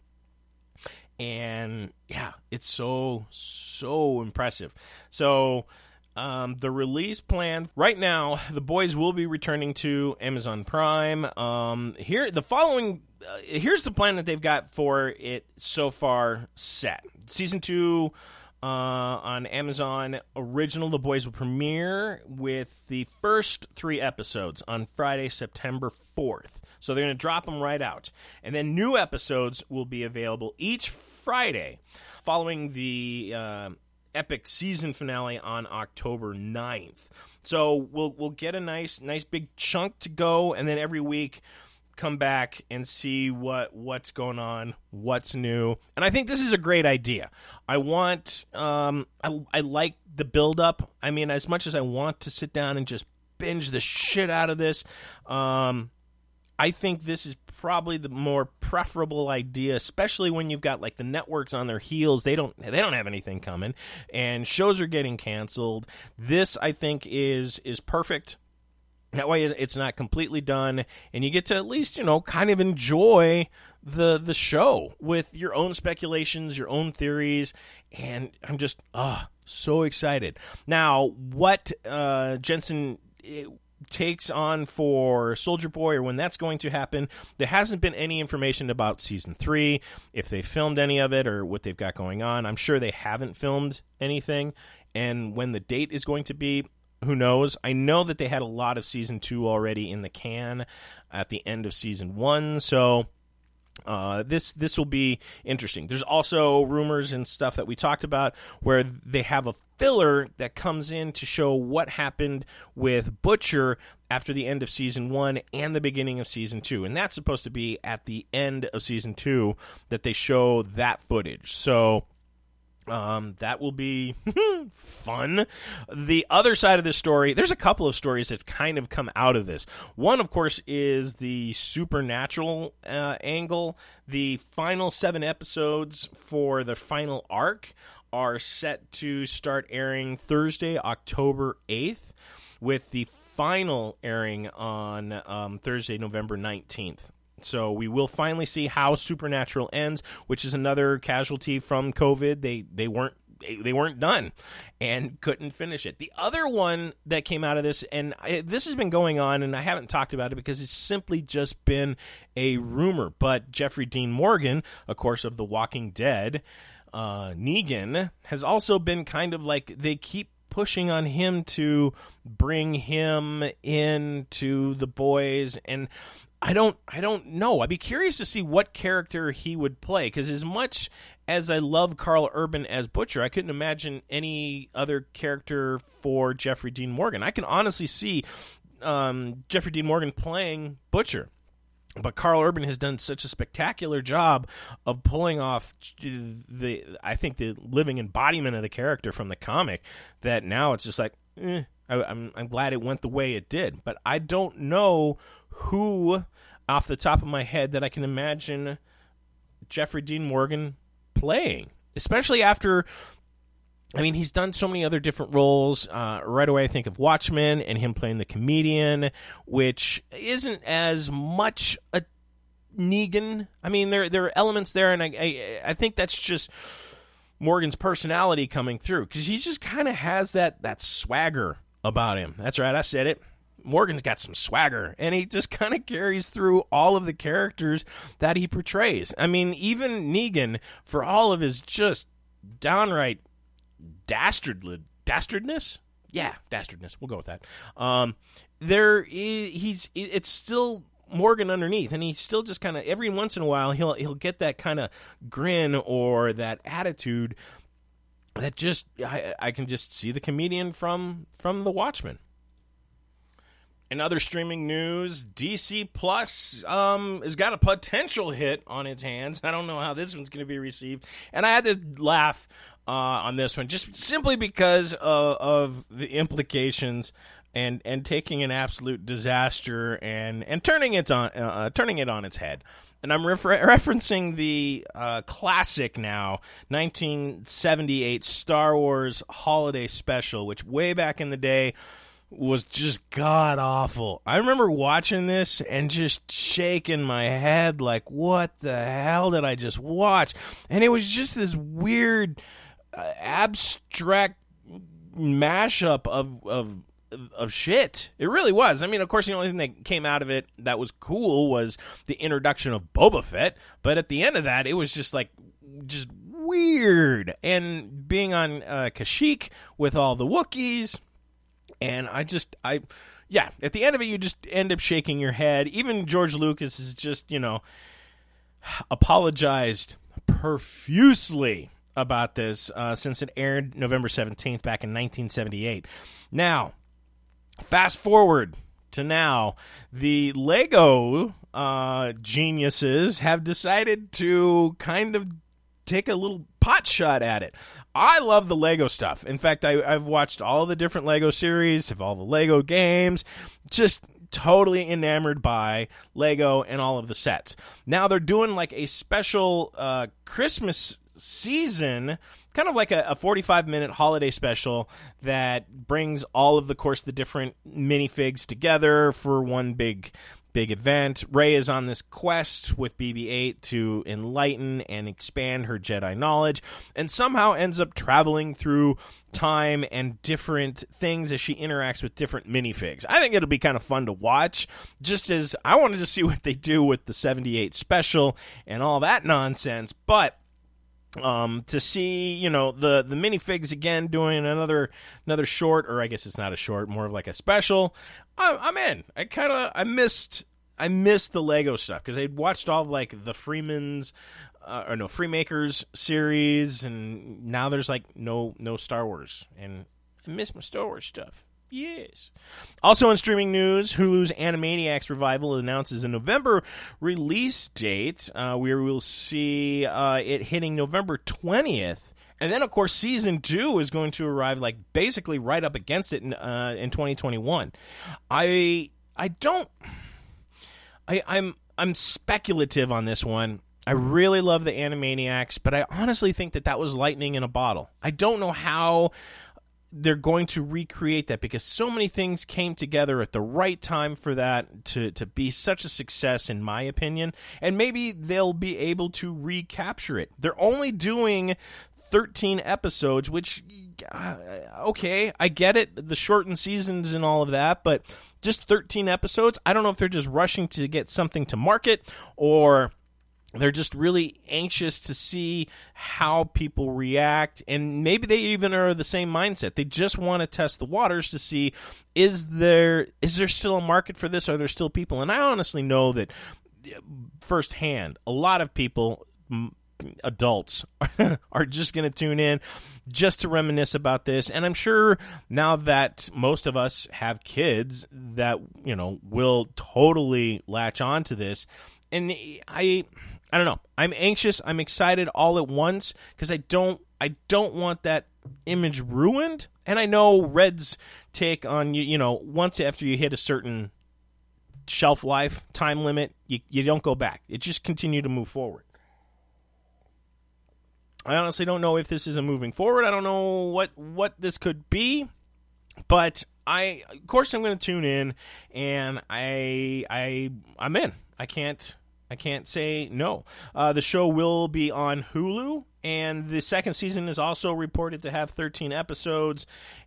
Speaker 2: And yeah, it's so so impressive. So Um, the release plan right now, the boys will be returning to Amazon Prime. Um, here, the following, uh, here's the plan that they've got for it so far set. Season two uh, on Amazon original, the boys will premiere with the first three episodes on Friday, September fourth. So they're going to drop them right out. And then new episodes will be available each Friday following the Uh, epic season finale on October ninth. So we'll we'll get a nice nice big chunk to go, and then every week come back and see what what's going on, what's new. And I think this is a great idea. I want um I I like the build up. I mean, as much as I want to sit down and just binge the shit out of this, um I think this is probably the more preferable idea, especially when you've got like the networks on their heels. They don't they don't have anything coming, and shows are getting canceled. This, I think, is is perfect. That way it's not completely done, and you get to at least, you know, kind of enjoy the the show with your own speculations, your own theories, and I'm just uh, so excited. Now, what uh, Jensen takes on for Soldier Boy, or when that's going to happen, there hasn't been any information about season three, if they filmed any of it or what they've got going on. I'm sure they haven't filmed anything, and when the date is going to be, who knows? I know that they had a lot of season two already in the can at the end of season one, so uh, this this will be interesting. There's also rumors and stuff that we talked about where they have a filler that comes in to show what happened with Butcher after the end of season one and the beginning of season two, and that's supposed to be at the end of season two that they show that footage. So Um, that will be fun. The other side of this story, there's a couple of stories that have kind of come out of this. One, of course, is the supernatural uh, angle. The final seven episodes for the final arc are set to start airing Thursday, October eighth, with the final airing on um, Thursday, November nineteenth. So we will finally see how Supernatural ends, which is another casualty from COVID. They they weren't they weren't done and couldn't finish it. The other one that came out of this, and I, this has been going on, and I haven't talked about it because it's simply just been a rumor, but Jeffrey Dean Morgan, of course, of The Walking Dead, uh, Negan, has also been kind of like, they keep pushing on him to bring him into The Boys, and I don't I don't know. I'd be curious to see what character he would play, because as much as I love Carl Urban as Butcher, I couldn't imagine any other character for Jeffrey Dean Morgan. I can honestly see um, Jeffrey Dean Morgan playing Butcher. But Carl Urban has done such a spectacular job of pulling off the, I think, the living embodiment of the character from the comic, that now it's just like, eh, I, I'm I'm glad it went the way it did. But I don't know who, off the top of my head, that I can imagine Jeffrey Dean Morgan playing, especially after, I mean, he's done so many other different roles. Uh, right away, I think of Watchmen and him playing the comedian, which isn't as much a Negan. I mean, there there are elements there, and I I, I think that's just Morgan's personality coming through, because he just kind of has that that swagger about him. That's right, I said it. Morgan's got some swagger, and he just kind of carries through all of the characters that he portrays. I mean, even Negan, for all of his just downright dastard dastardness, yeah, dastardness. We'll go with that. Um, there, is, he's it's still Morgan underneath, and he's still just kind of, every once in a while he'll he'll get that kind of grin or that attitude that just I, I can just see the comedian from from The Watchmen. In other streaming news, D C Plus um, has got a potential hit on its hands. I don't know how this one's going to be received. And I had to laugh uh, on this one just simply because of, of the implications and, and taking an absolute disaster and, and turning it on uh, turning it on its head. And I'm refer- referencing the uh, classic now, nineteen seventy-eight Star Wars Holiday Special, which way back in the day was just god-awful. I remember watching this and just shaking my head like, what the hell did I just watch? And it was just this weird, uh, abstract mashup of, of of shit. It really was. I mean, of course, the only thing that came out of it that was cool was the introduction of Boba Fett, but at the end of that, it was just like, just weird. And being on uh, Kashyyyk with all the Wookiees, and I just, I, yeah, at the end of it, you just end up shaking your head. Even George Lucas has just, you know, apologized profusely about this uh, since it aired November seventeenth back in nineteen seventy-eight. Now, fast forward to now, the Lego uh, geniuses have decided to kind of take a little pot shot at it. I love the Lego stuff. In fact, I, I've watched all the different Lego series, of all the Lego games. Just totally enamored by Lego and all of the sets. Now they're doing like a special uh, Christmas season, kind of like a, a forty-five minute holiday special that brings all of the course the different minifigs together for one big big event. Rey is on this quest with B B eight to enlighten and expand her Jedi knowledge, and somehow ends up traveling through time and different things as she interacts with different minifigs. I think it'll be kind of fun to watch, just as I wanted to see what they do with the seventy-eight special and all that nonsense, but Um, to see, you know, the, the minifigs again doing another another short, or I guess it's not a short, more of like a special. I, I'm in. I kind of I missed I missed the Lego stuff because I'd watched all of like the Freeman's uh, or no Freemakers series, and now there's like no no Star Wars, and I miss my Star Wars stuff. Yes. Also in streaming news, Hulu's Animaniacs revival announces a November release date. Uh, we will see uh, it hitting November twentieth. And then, of course, season two is going to arrive like basically right up against it in, uh, in twenty twenty-one. I I don't... I, I'm I'm speculative on this one. I really love the Animaniacs, but I honestly think that that was lightning in a bottle. I don't know how they're going to recreate that because so many things came together at the right time for that to, to be such a success, in my opinion. And maybe they'll be able to recapture it. They're only doing thirteen episodes, which, uh, okay, I get it, the shortened seasons and all of that, but just thirteen episodes, I don't know if they're just rushing to get something to market, or they're just really anxious to see how people react, and maybe they even are the same mindset. They just want to test the waters to see, is there is there still a market for this? Are there still people? And I honestly know that firsthand, a lot of people, adults, are just going to tune in just to reminisce about this. And I'm sure now that most of us have kids that, you know, will totally latch on to this. And I... I don't know. I'm anxious. I'm excited all at once because I don't I don't want that image ruined. And I know Red's take on, you, you know, once after you hit a certain shelf life, time limit, you, you don't go back. It just continue to move forward. I honestly don't know if this is a moving forward. I don't know what, what this could be. But I, of course, I'm going to tune in, and I, I, I'm in. I can't... I can't say no. Uh, the show will be on Hulu, and the second season is also reported to have thirteen episodes,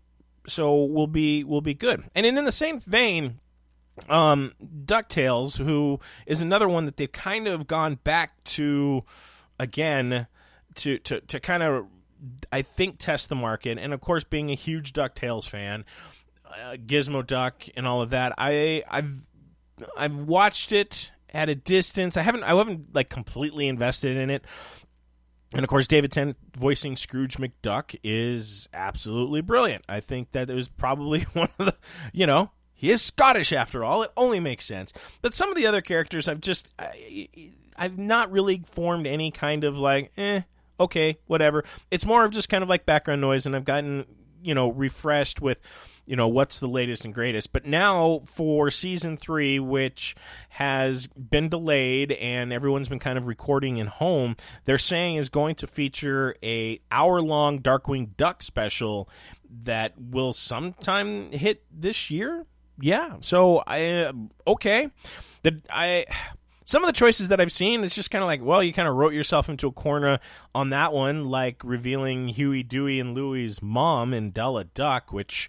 Speaker 2: so we'll be we'll be good. And in, in the same vein, um, DuckTales, who is another one that they've kind of gone back to again to to to kind of, I think, test the market. And of course, being a huge DuckTales fan, uh, Gizmo Duck and all of that, I I've I've watched it at a distance. I haven't, I haven't like completely invested in it. And of course, David Tennant voicing Scrooge McDuck is absolutely brilliant. I think that it was probably one of the, you know, he is Scottish after all. It only makes sense. But some of the other characters, I've just, I, I've not really formed any kind of like, eh, okay, whatever. It's more of just kind of like background noise, and I've gotten, you know, refreshed with, you know, what's the latest and greatest. But now for season three, which has been delayed and everyone's been kind of recording in home, they're saying is going to feature a hour-long Darkwing Duck special that will sometime hit this year. Yeah, so I okay. The I some of the choices that I've seen, it's just kind of like, well, you kind of wrote yourself into a corner on that one, like revealing Huey, Dewey, and Louie's mom in Della Duck, which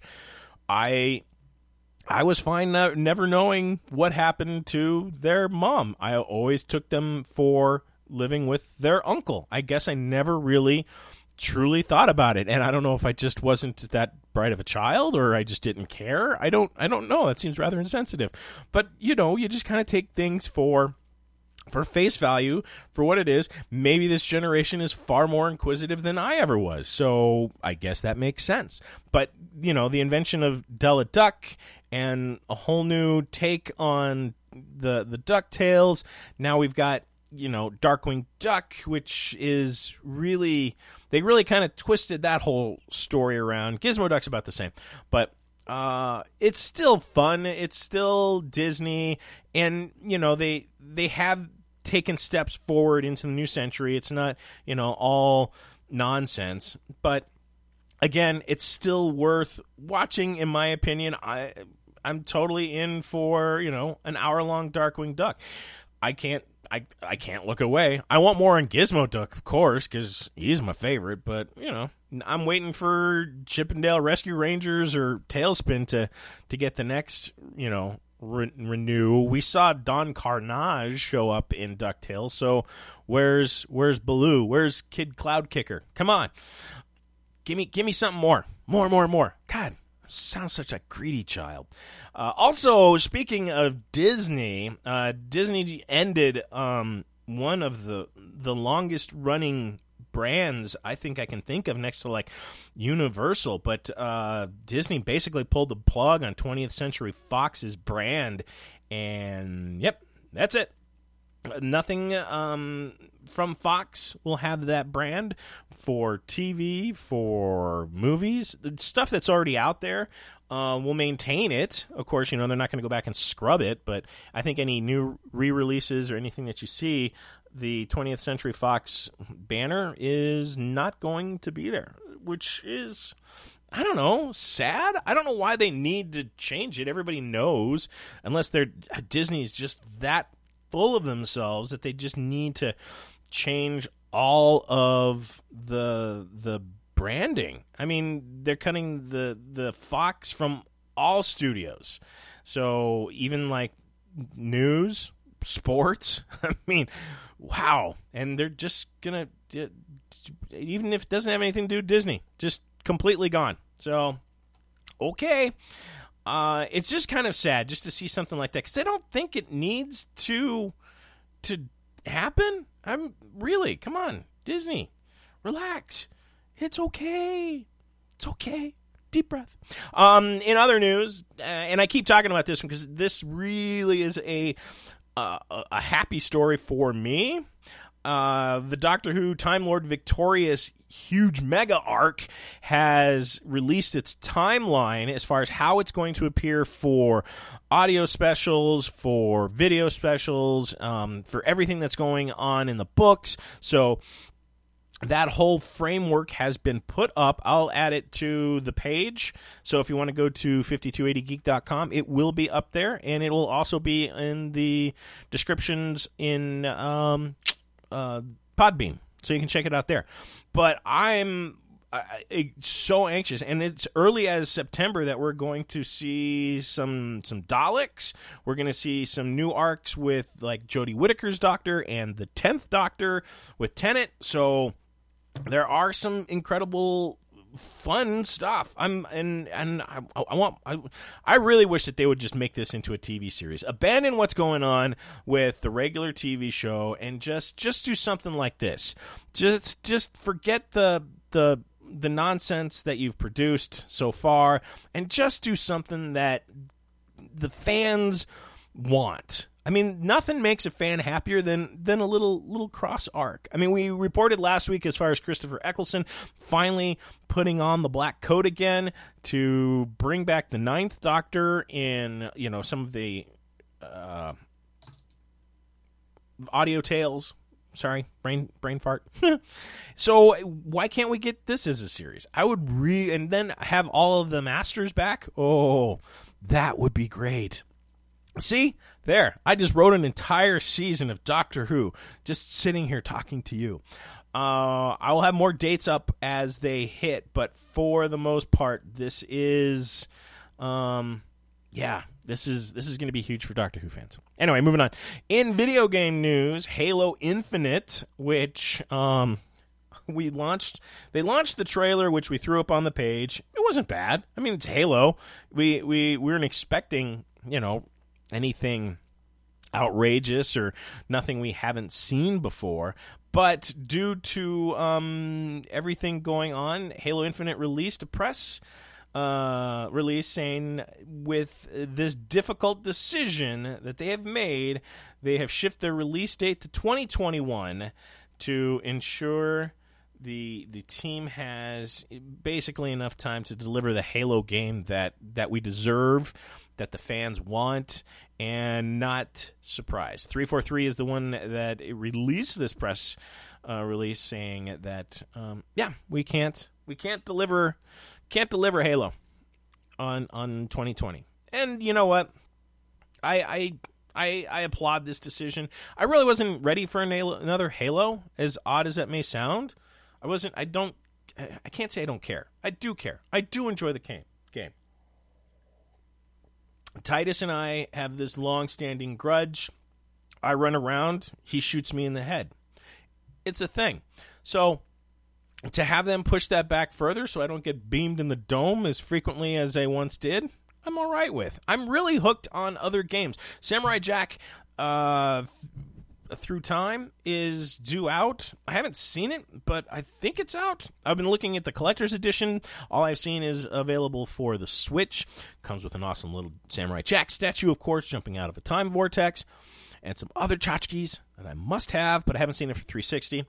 Speaker 2: I I was fine not, never knowing what happened to their mom. I always took them for living with their uncle. I guess I never really truly thought about it, and I don't know if I just wasn't that bright of a child or I just didn't care. I don't I don't know. That seems rather insensitive. But, you know, you just kind of take things for for face value, for what it is. Maybe this generation is far more inquisitive than I ever was, so I guess that makes sense. But, you know, the invention of Della Duck and a whole new take on the the DuckTales. Now we've got, you know, Darkwing Duck, which is really, they really kind of twisted that whole story around. Gizmo Duck's about the same, but uh, it's still fun. It's still Disney, and you know they they have taken steps forward into the new century. It's not, you know, all nonsense, but again, it's still worth watching, in my opinion. I I'm totally in for, you know, an hour long Darkwing Duck. I can't. I, I can't look away. I want more on Gizmo Duck, of course, because he's my favorite. But, you know, I'm waiting for Chippendale Rescue Rangers or Tailspin to, to get the next, you know, re- renew. We saw Don Carnage show up in DuckTales. So where's where's Baloo? Where's Kid Cloud Kicker? Come on. Give me, give me something more. More, more, more. God. Sounds such a greedy child. Uh, also, speaking of Disney, uh, Disney ended um, one of the the longest running brands I think I can think of, next to like Universal. But uh, Disney basically pulled the plug on twentieth Century Fox's brand, and yep, that's it. Nothing um, from Fox will have that brand for T V, for movies. The stuff that's already out there uh, will maintain it. Of course, you know, they're not going to go back and scrub it, but I think any new re-releases or anything that you see, the twentieth Century Fox banner is not going to be there, which is, I don't know, sad. I don't know why they need to change it. Everybody knows, unless they're Disney's just that full of themselves that they just need to change all of the the branding. I mean, they're cutting the the Fox from all studios. So even like news, sports, I mean, wow. And they're just going to, even if it doesn't have anything to do with Disney, just completely gone. So, okay. Uh, it's just kind of sad just to see something like that, because I don't think it needs to to happen. I'm really, come on, Disney, relax. It's okay. It's okay. Deep breath. Um, in other news, uh, and I keep talking about this one because this really is a uh, a happy story for me. Uh, the Doctor Who Time Lord Victorious huge mega arc has released its timeline as far as how it's going to appear for audio specials, for video specials, um, for everything that's going on in the books. So that whole framework has been put up. I'll add it to the page. So if you want to go to fifty-two eighty geek dot com, it will be up there, and it will also be in the descriptions in um, uh, Podbean. So you can check it out there. But I'm uh, so anxious, and it's early as September that we're going to see some some Daleks. We're going to see some new arcs with like Jodie Whittaker's Doctor and the tenth Doctor with Tennant. So there are some incredible fun stuff. I'm and and I, I want I, I really wish that they would just make this into a T V series. Abandon what's going on with the regular T V show and just just do something like this. Just just forget the the the nonsense that you've produced so far and just do something that the fans want. I mean, nothing makes a fan happier than than a little little cross arc. I mean, we reported last week as far as Christopher Eccleston finally putting on the black coat again to bring back the ninth Doctor in, you know, some of the uh, audio tales. Sorry, brain brain fart. So why can't we get this as a series? I would re and then have all of the Masters back. Oh, that would be great. See, there, I just wrote an entire season of Doctor Who just sitting here talking to you. Uh, I will have more dates up as they hit, but for the most part, this is, um, yeah, this is this is going to be huge for Doctor Who fans. Anyway, moving on. In video game news, Halo Infinite, which um, we launched, they launched the trailer, which we threw up on the page. It wasn't bad. I mean, it's Halo. We we, we weren't expecting, you know, anything outrageous or nothing we haven't seen before, but due to um, everything going on, Halo Infinite released a press uh, release saying with this difficult decision that they have made, they have shifted their release date to twenty twenty-one to ensure the the team has basically enough time to deliver the Halo game that, that we deserve, that the fans want, and not surprised. three forty-three is the one that released this press uh, release saying that, um, yeah, we can't we can't deliver can't deliver Halo on on twenty twenty. And you know what? I I I, I applaud this decision. I really wasn't ready for an Halo, another Halo, as odd as that may sound. I wasn't. I don't. I can't say I don't care. I do care. I do enjoy the game. Game. Titus and I have this long-standing grudge. I run around. He shoots me in the head. It's a thing. So to have them push that back further, so I don't get beamed in the dome as frequently as I once did, I'm all right with. I'm really hooked on other games. Samurai Jack. Uh, Through Time is due out. I haven't seen it, but I think it's out. I've been looking at the collector's edition. All I've seen is available for the Switch. Comes with an awesome little Samurai Jack statue, of course, jumping out of a time vortex, and some other tchotchkes that I must have, but I haven't seen it for three sixty.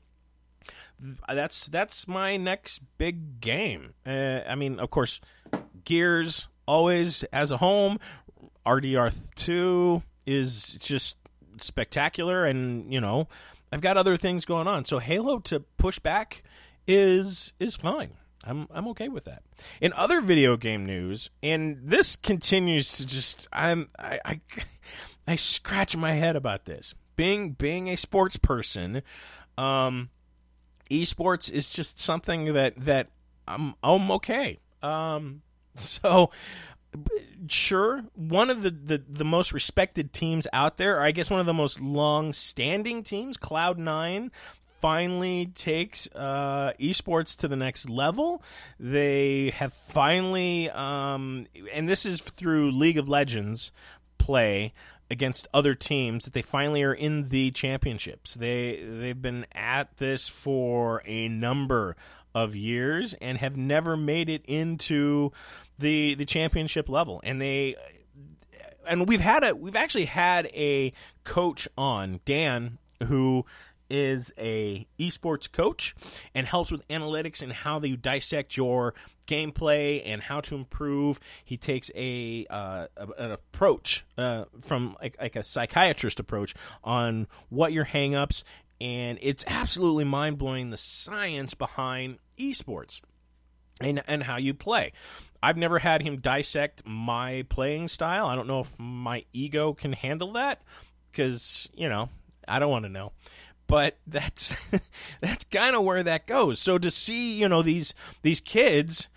Speaker 2: That's that's my next big game. Uh, I mean, of course, Gears always as a home. R D R two is just spectacular, and you know I've got other things going on, so Halo to push back is is fine. I'm I'm okay with that. In other video game news, and this continues to just I'm I I, I scratch my head about this. Being being a sports person, um, esports is just something that that I'm I'm okay. Um, so. Sure, one of the, the, the most respected teams out there, or I guess one of the most long-standing teams, Cloud nine, finally takes uh, esports to the next level. They have finally, um, and this is through League of Legends play against other teams, that they finally are in the championships. They, they've been at this for a number of years and have never made it into the the championship level, and they and we've had a we've actually had a coach on, Dan, who is a esports coach and helps with analytics and how they dissect your gameplay and how to improve. He takes a uh, an approach uh, from like, like a psychiatrist approach on what your hang-ups, and it's absolutely mind-blowing, the science behind esports and and how you play. I've never had him dissect my playing style. I don't know if my ego can handle that, because, you know, I don't want to know. But that's that's kind of where that goes. So to see, you know, these these kids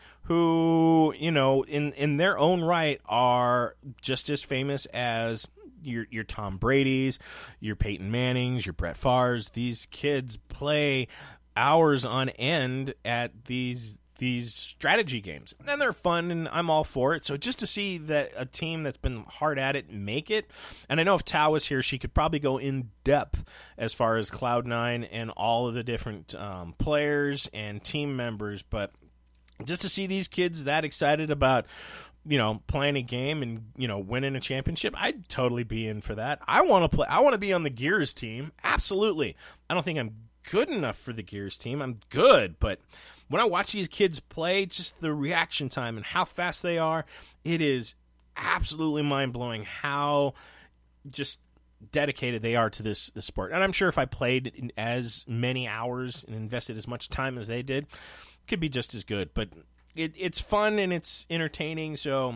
Speaker 2: who, you know, in, in their own right are just as famous as your your Tom Brady's, your Peyton Manning's, your Brett Favre's. These kids play hours on end at these these strategy games, and they're fun, and I'm all for it. So just to see that a team that's been hard at it make it, and I know if Tao was here, she could probably go in depth as far as Cloud nine and all of the different um, players and team members, but just to see these kids that excited about, you know, playing a game and, you know, winning a championship, I'd totally be in for that. I want to play. I want to be on the Gears team. Absolutely. I don't think I'm good enough for the Gears team. I'm good, but when I watch these kids play, just the reaction time and how fast they are, it is absolutely mind-blowing how just dedicated they are to this, this sport. And I'm sure if I played in as many hours and invested as much time as they did, it could be just as good. But it, it's fun and it's entertaining, so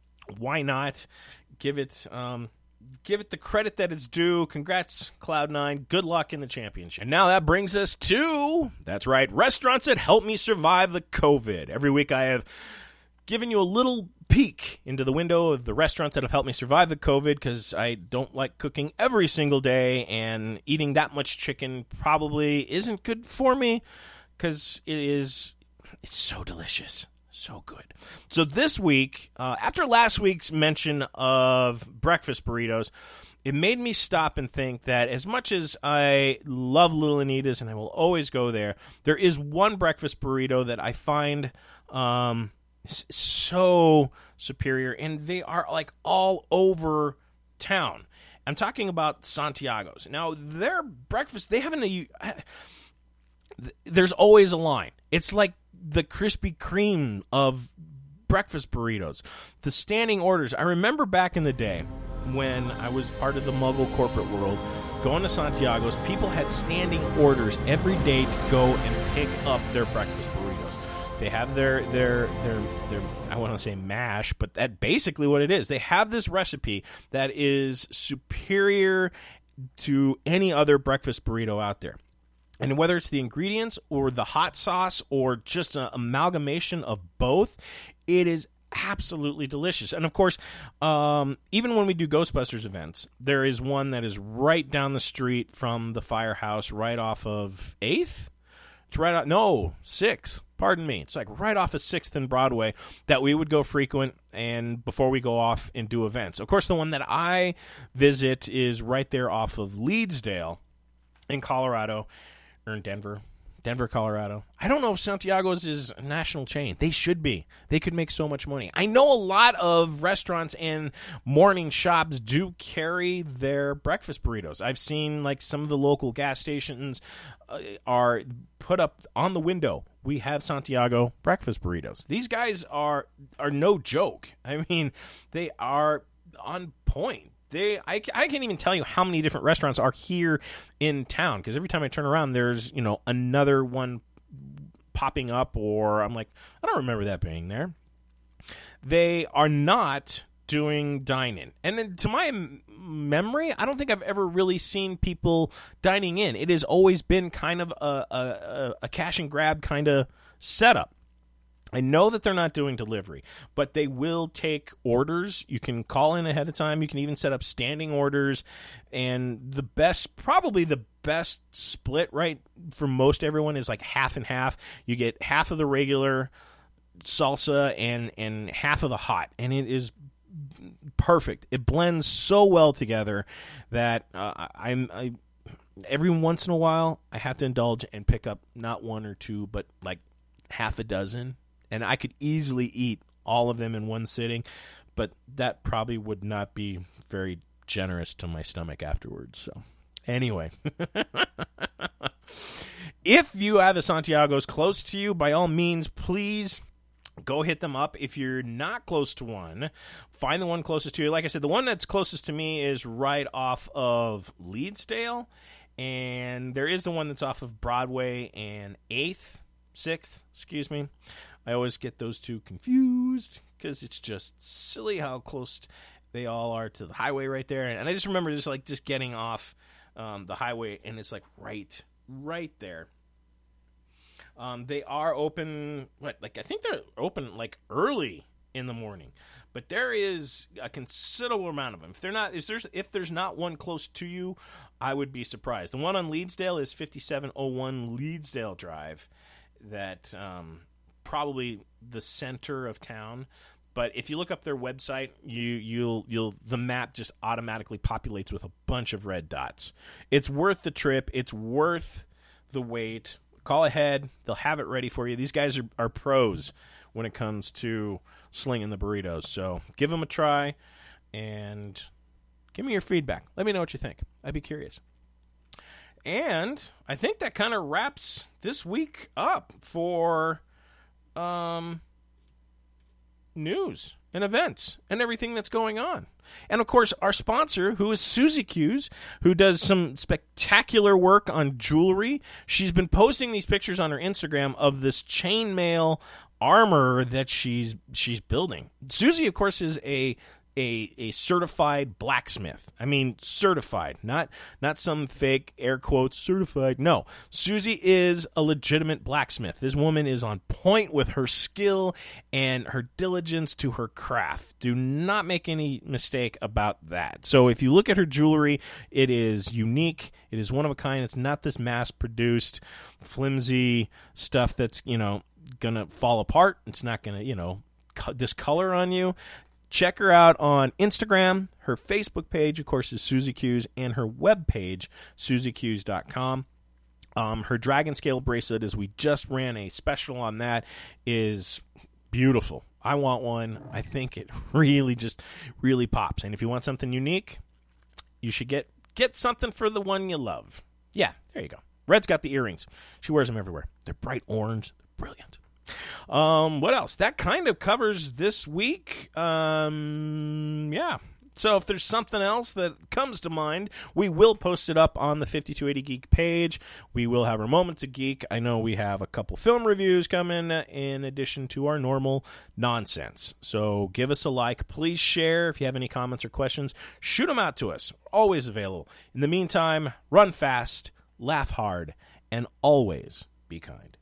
Speaker 2: why not give it um, give it the credit that it's due. Congrats, Cloud nine. Good luck in the championship. And now that brings us to, that's right, restaurants that helped me survive the COVID. Every week I have given you a little peek into the window of the restaurants that have helped me survive the COVID, because I don't like cooking every single day, and eating that much chicken probably isn't good for me, because it is it's so delicious. So good. So this week, uh, after last week's mention of breakfast burritos, it made me stop and think that as much as I love Little Anita's and I will always go there, there is one breakfast burrito that I find um, so superior, and they are like all over town. I'm talking about Santiago's. Now, their breakfast, they haven't... th- there's always a line. It's like the Krispy Kreme of breakfast burritos. The standing orders. I remember back in the day when I was part of the Muggle corporate world, going to Santiago's, people had standing orders every day to go and pick up their breakfast burritos. They have their, their, their, their, I want to say mash, but that's basically what it is. They have this recipe that is superior to any other breakfast burrito out there. And whether it's the ingredients or the hot sauce or just an amalgamation of both, it is absolutely delicious. And of course, um, even when we do Ghostbusters events, there is one that is right down the street from the firehouse, right off of eighth. It's right out, no, sixth. Pardon me. It's like right off of sixth and Broadway that we would go frequent and before we go off and do events. Of course, the one that I visit is right there off of Leedsdale in Colorado. Or in Denver, Denver, Colorado. I don't know if Santiago's is a national chain. They should be. They could make so much money. I know a lot of restaurants and morning shops do carry their breakfast burritos. I've seen like some of the local gas stations uh, are put up on the window. We have Santiago breakfast burritos. These guys are are no joke. I mean, they are on point. They, I, I can't even tell you how many different restaurants are here in town, because every time I turn around, there's, you know, another one popping up, or I'm like, I don't remember that being there. They are not doing dine-in. And then to my m- memory, I don't think I've ever really seen people dining in. It has always been kind of a, a, a cash and grab kind of setup. I know that they're not doing delivery, but they will take orders. You can call in ahead of time. You can even set up standing orders. And the best, probably the best split, right, for most everyone is like half and half. You get half of the regular salsa and, and half of the hot. And it is perfect. It blends so well together that uh, I'm... I, every once in a while, I have to indulge and pick up not one or two, but like half a dozen. And I could easily eat all of them in one sitting, but that probably would not be very generous to my stomach afterwards. So, anyway, if you have a Santiago's close to you, by all means, please go hit them up. If you're not close to one, find the one closest to you. Like I said, the one that's closest to me is right off of Leedsdale, and there is the one that's off of Broadway and eighth, sixth, excuse me. I always get those two confused because it's just silly how close they all are to the highway right there. And I just remember just like just getting off um, the highway, and it's like right, right there. Um, they are open, what, like I think they're open like early in the morning, but there is a considerable amount of them. If they're not, is there's if there's not one close to you, I would be surprised. The one on Leedsdale is fifty-seven oh one Leedsdale Drive. That um, probably the center of town, but if you look up their website, you you'll you'll the map just automatically populates with a bunch of red dots. It's worth the trip. It's worth the wait. Call ahead; they'll have it ready for you. These guys are, are pros when it comes to slinging the burritos. So give them a try and give me your feedback. Let me know what you think. I'd be curious. And I think that kind of wraps this week up for um, news and events and everything that's going on. And, of course, our sponsor, who is Susie Q's, who does some spectacular work on jewelry. She's been posting these pictures on her Instagram of this chainmail armor that she's she's building. Susie, of course, is a A, a certified blacksmith. I mean, certified, not not some fake air quotes certified. No, Susie is a legitimate blacksmith. This woman is on point with her skill and her diligence to her craft. Do not make any mistake about that. So if you look at her jewelry, it is unique. It is one of a kind. It's not this mass-produced, flimsy stuff that's, you know, gonna fall apart. It's not gonna, you know, discolor on you. Check her out on Instagram. Her Facebook page, of course, is Susie Q's, and her webpage, susie q's dot com. Um, her dragon scale bracelet, as we just ran a special on that, is beautiful. I want one. I think it really just really pops. And if you want something unique, you should get get something for the one you love. Yeah, there you go. Red's got the earrings. She wears them everywhere. They're bright orange. They're brilliant. Um, what else? That kind of covers this week. Um, yeah. So if there's something else that comes to mind, we will post it up on the fifty-two eighty Geek page. We will have our Moments of Geek. I know we have a couple film reviews coming in addition to our normal nonsense. So give us a like. Please share. If you have any comments or questions, shoot them out to us. We're always available. In the meantime, run fast, laugh hard, and always be kind.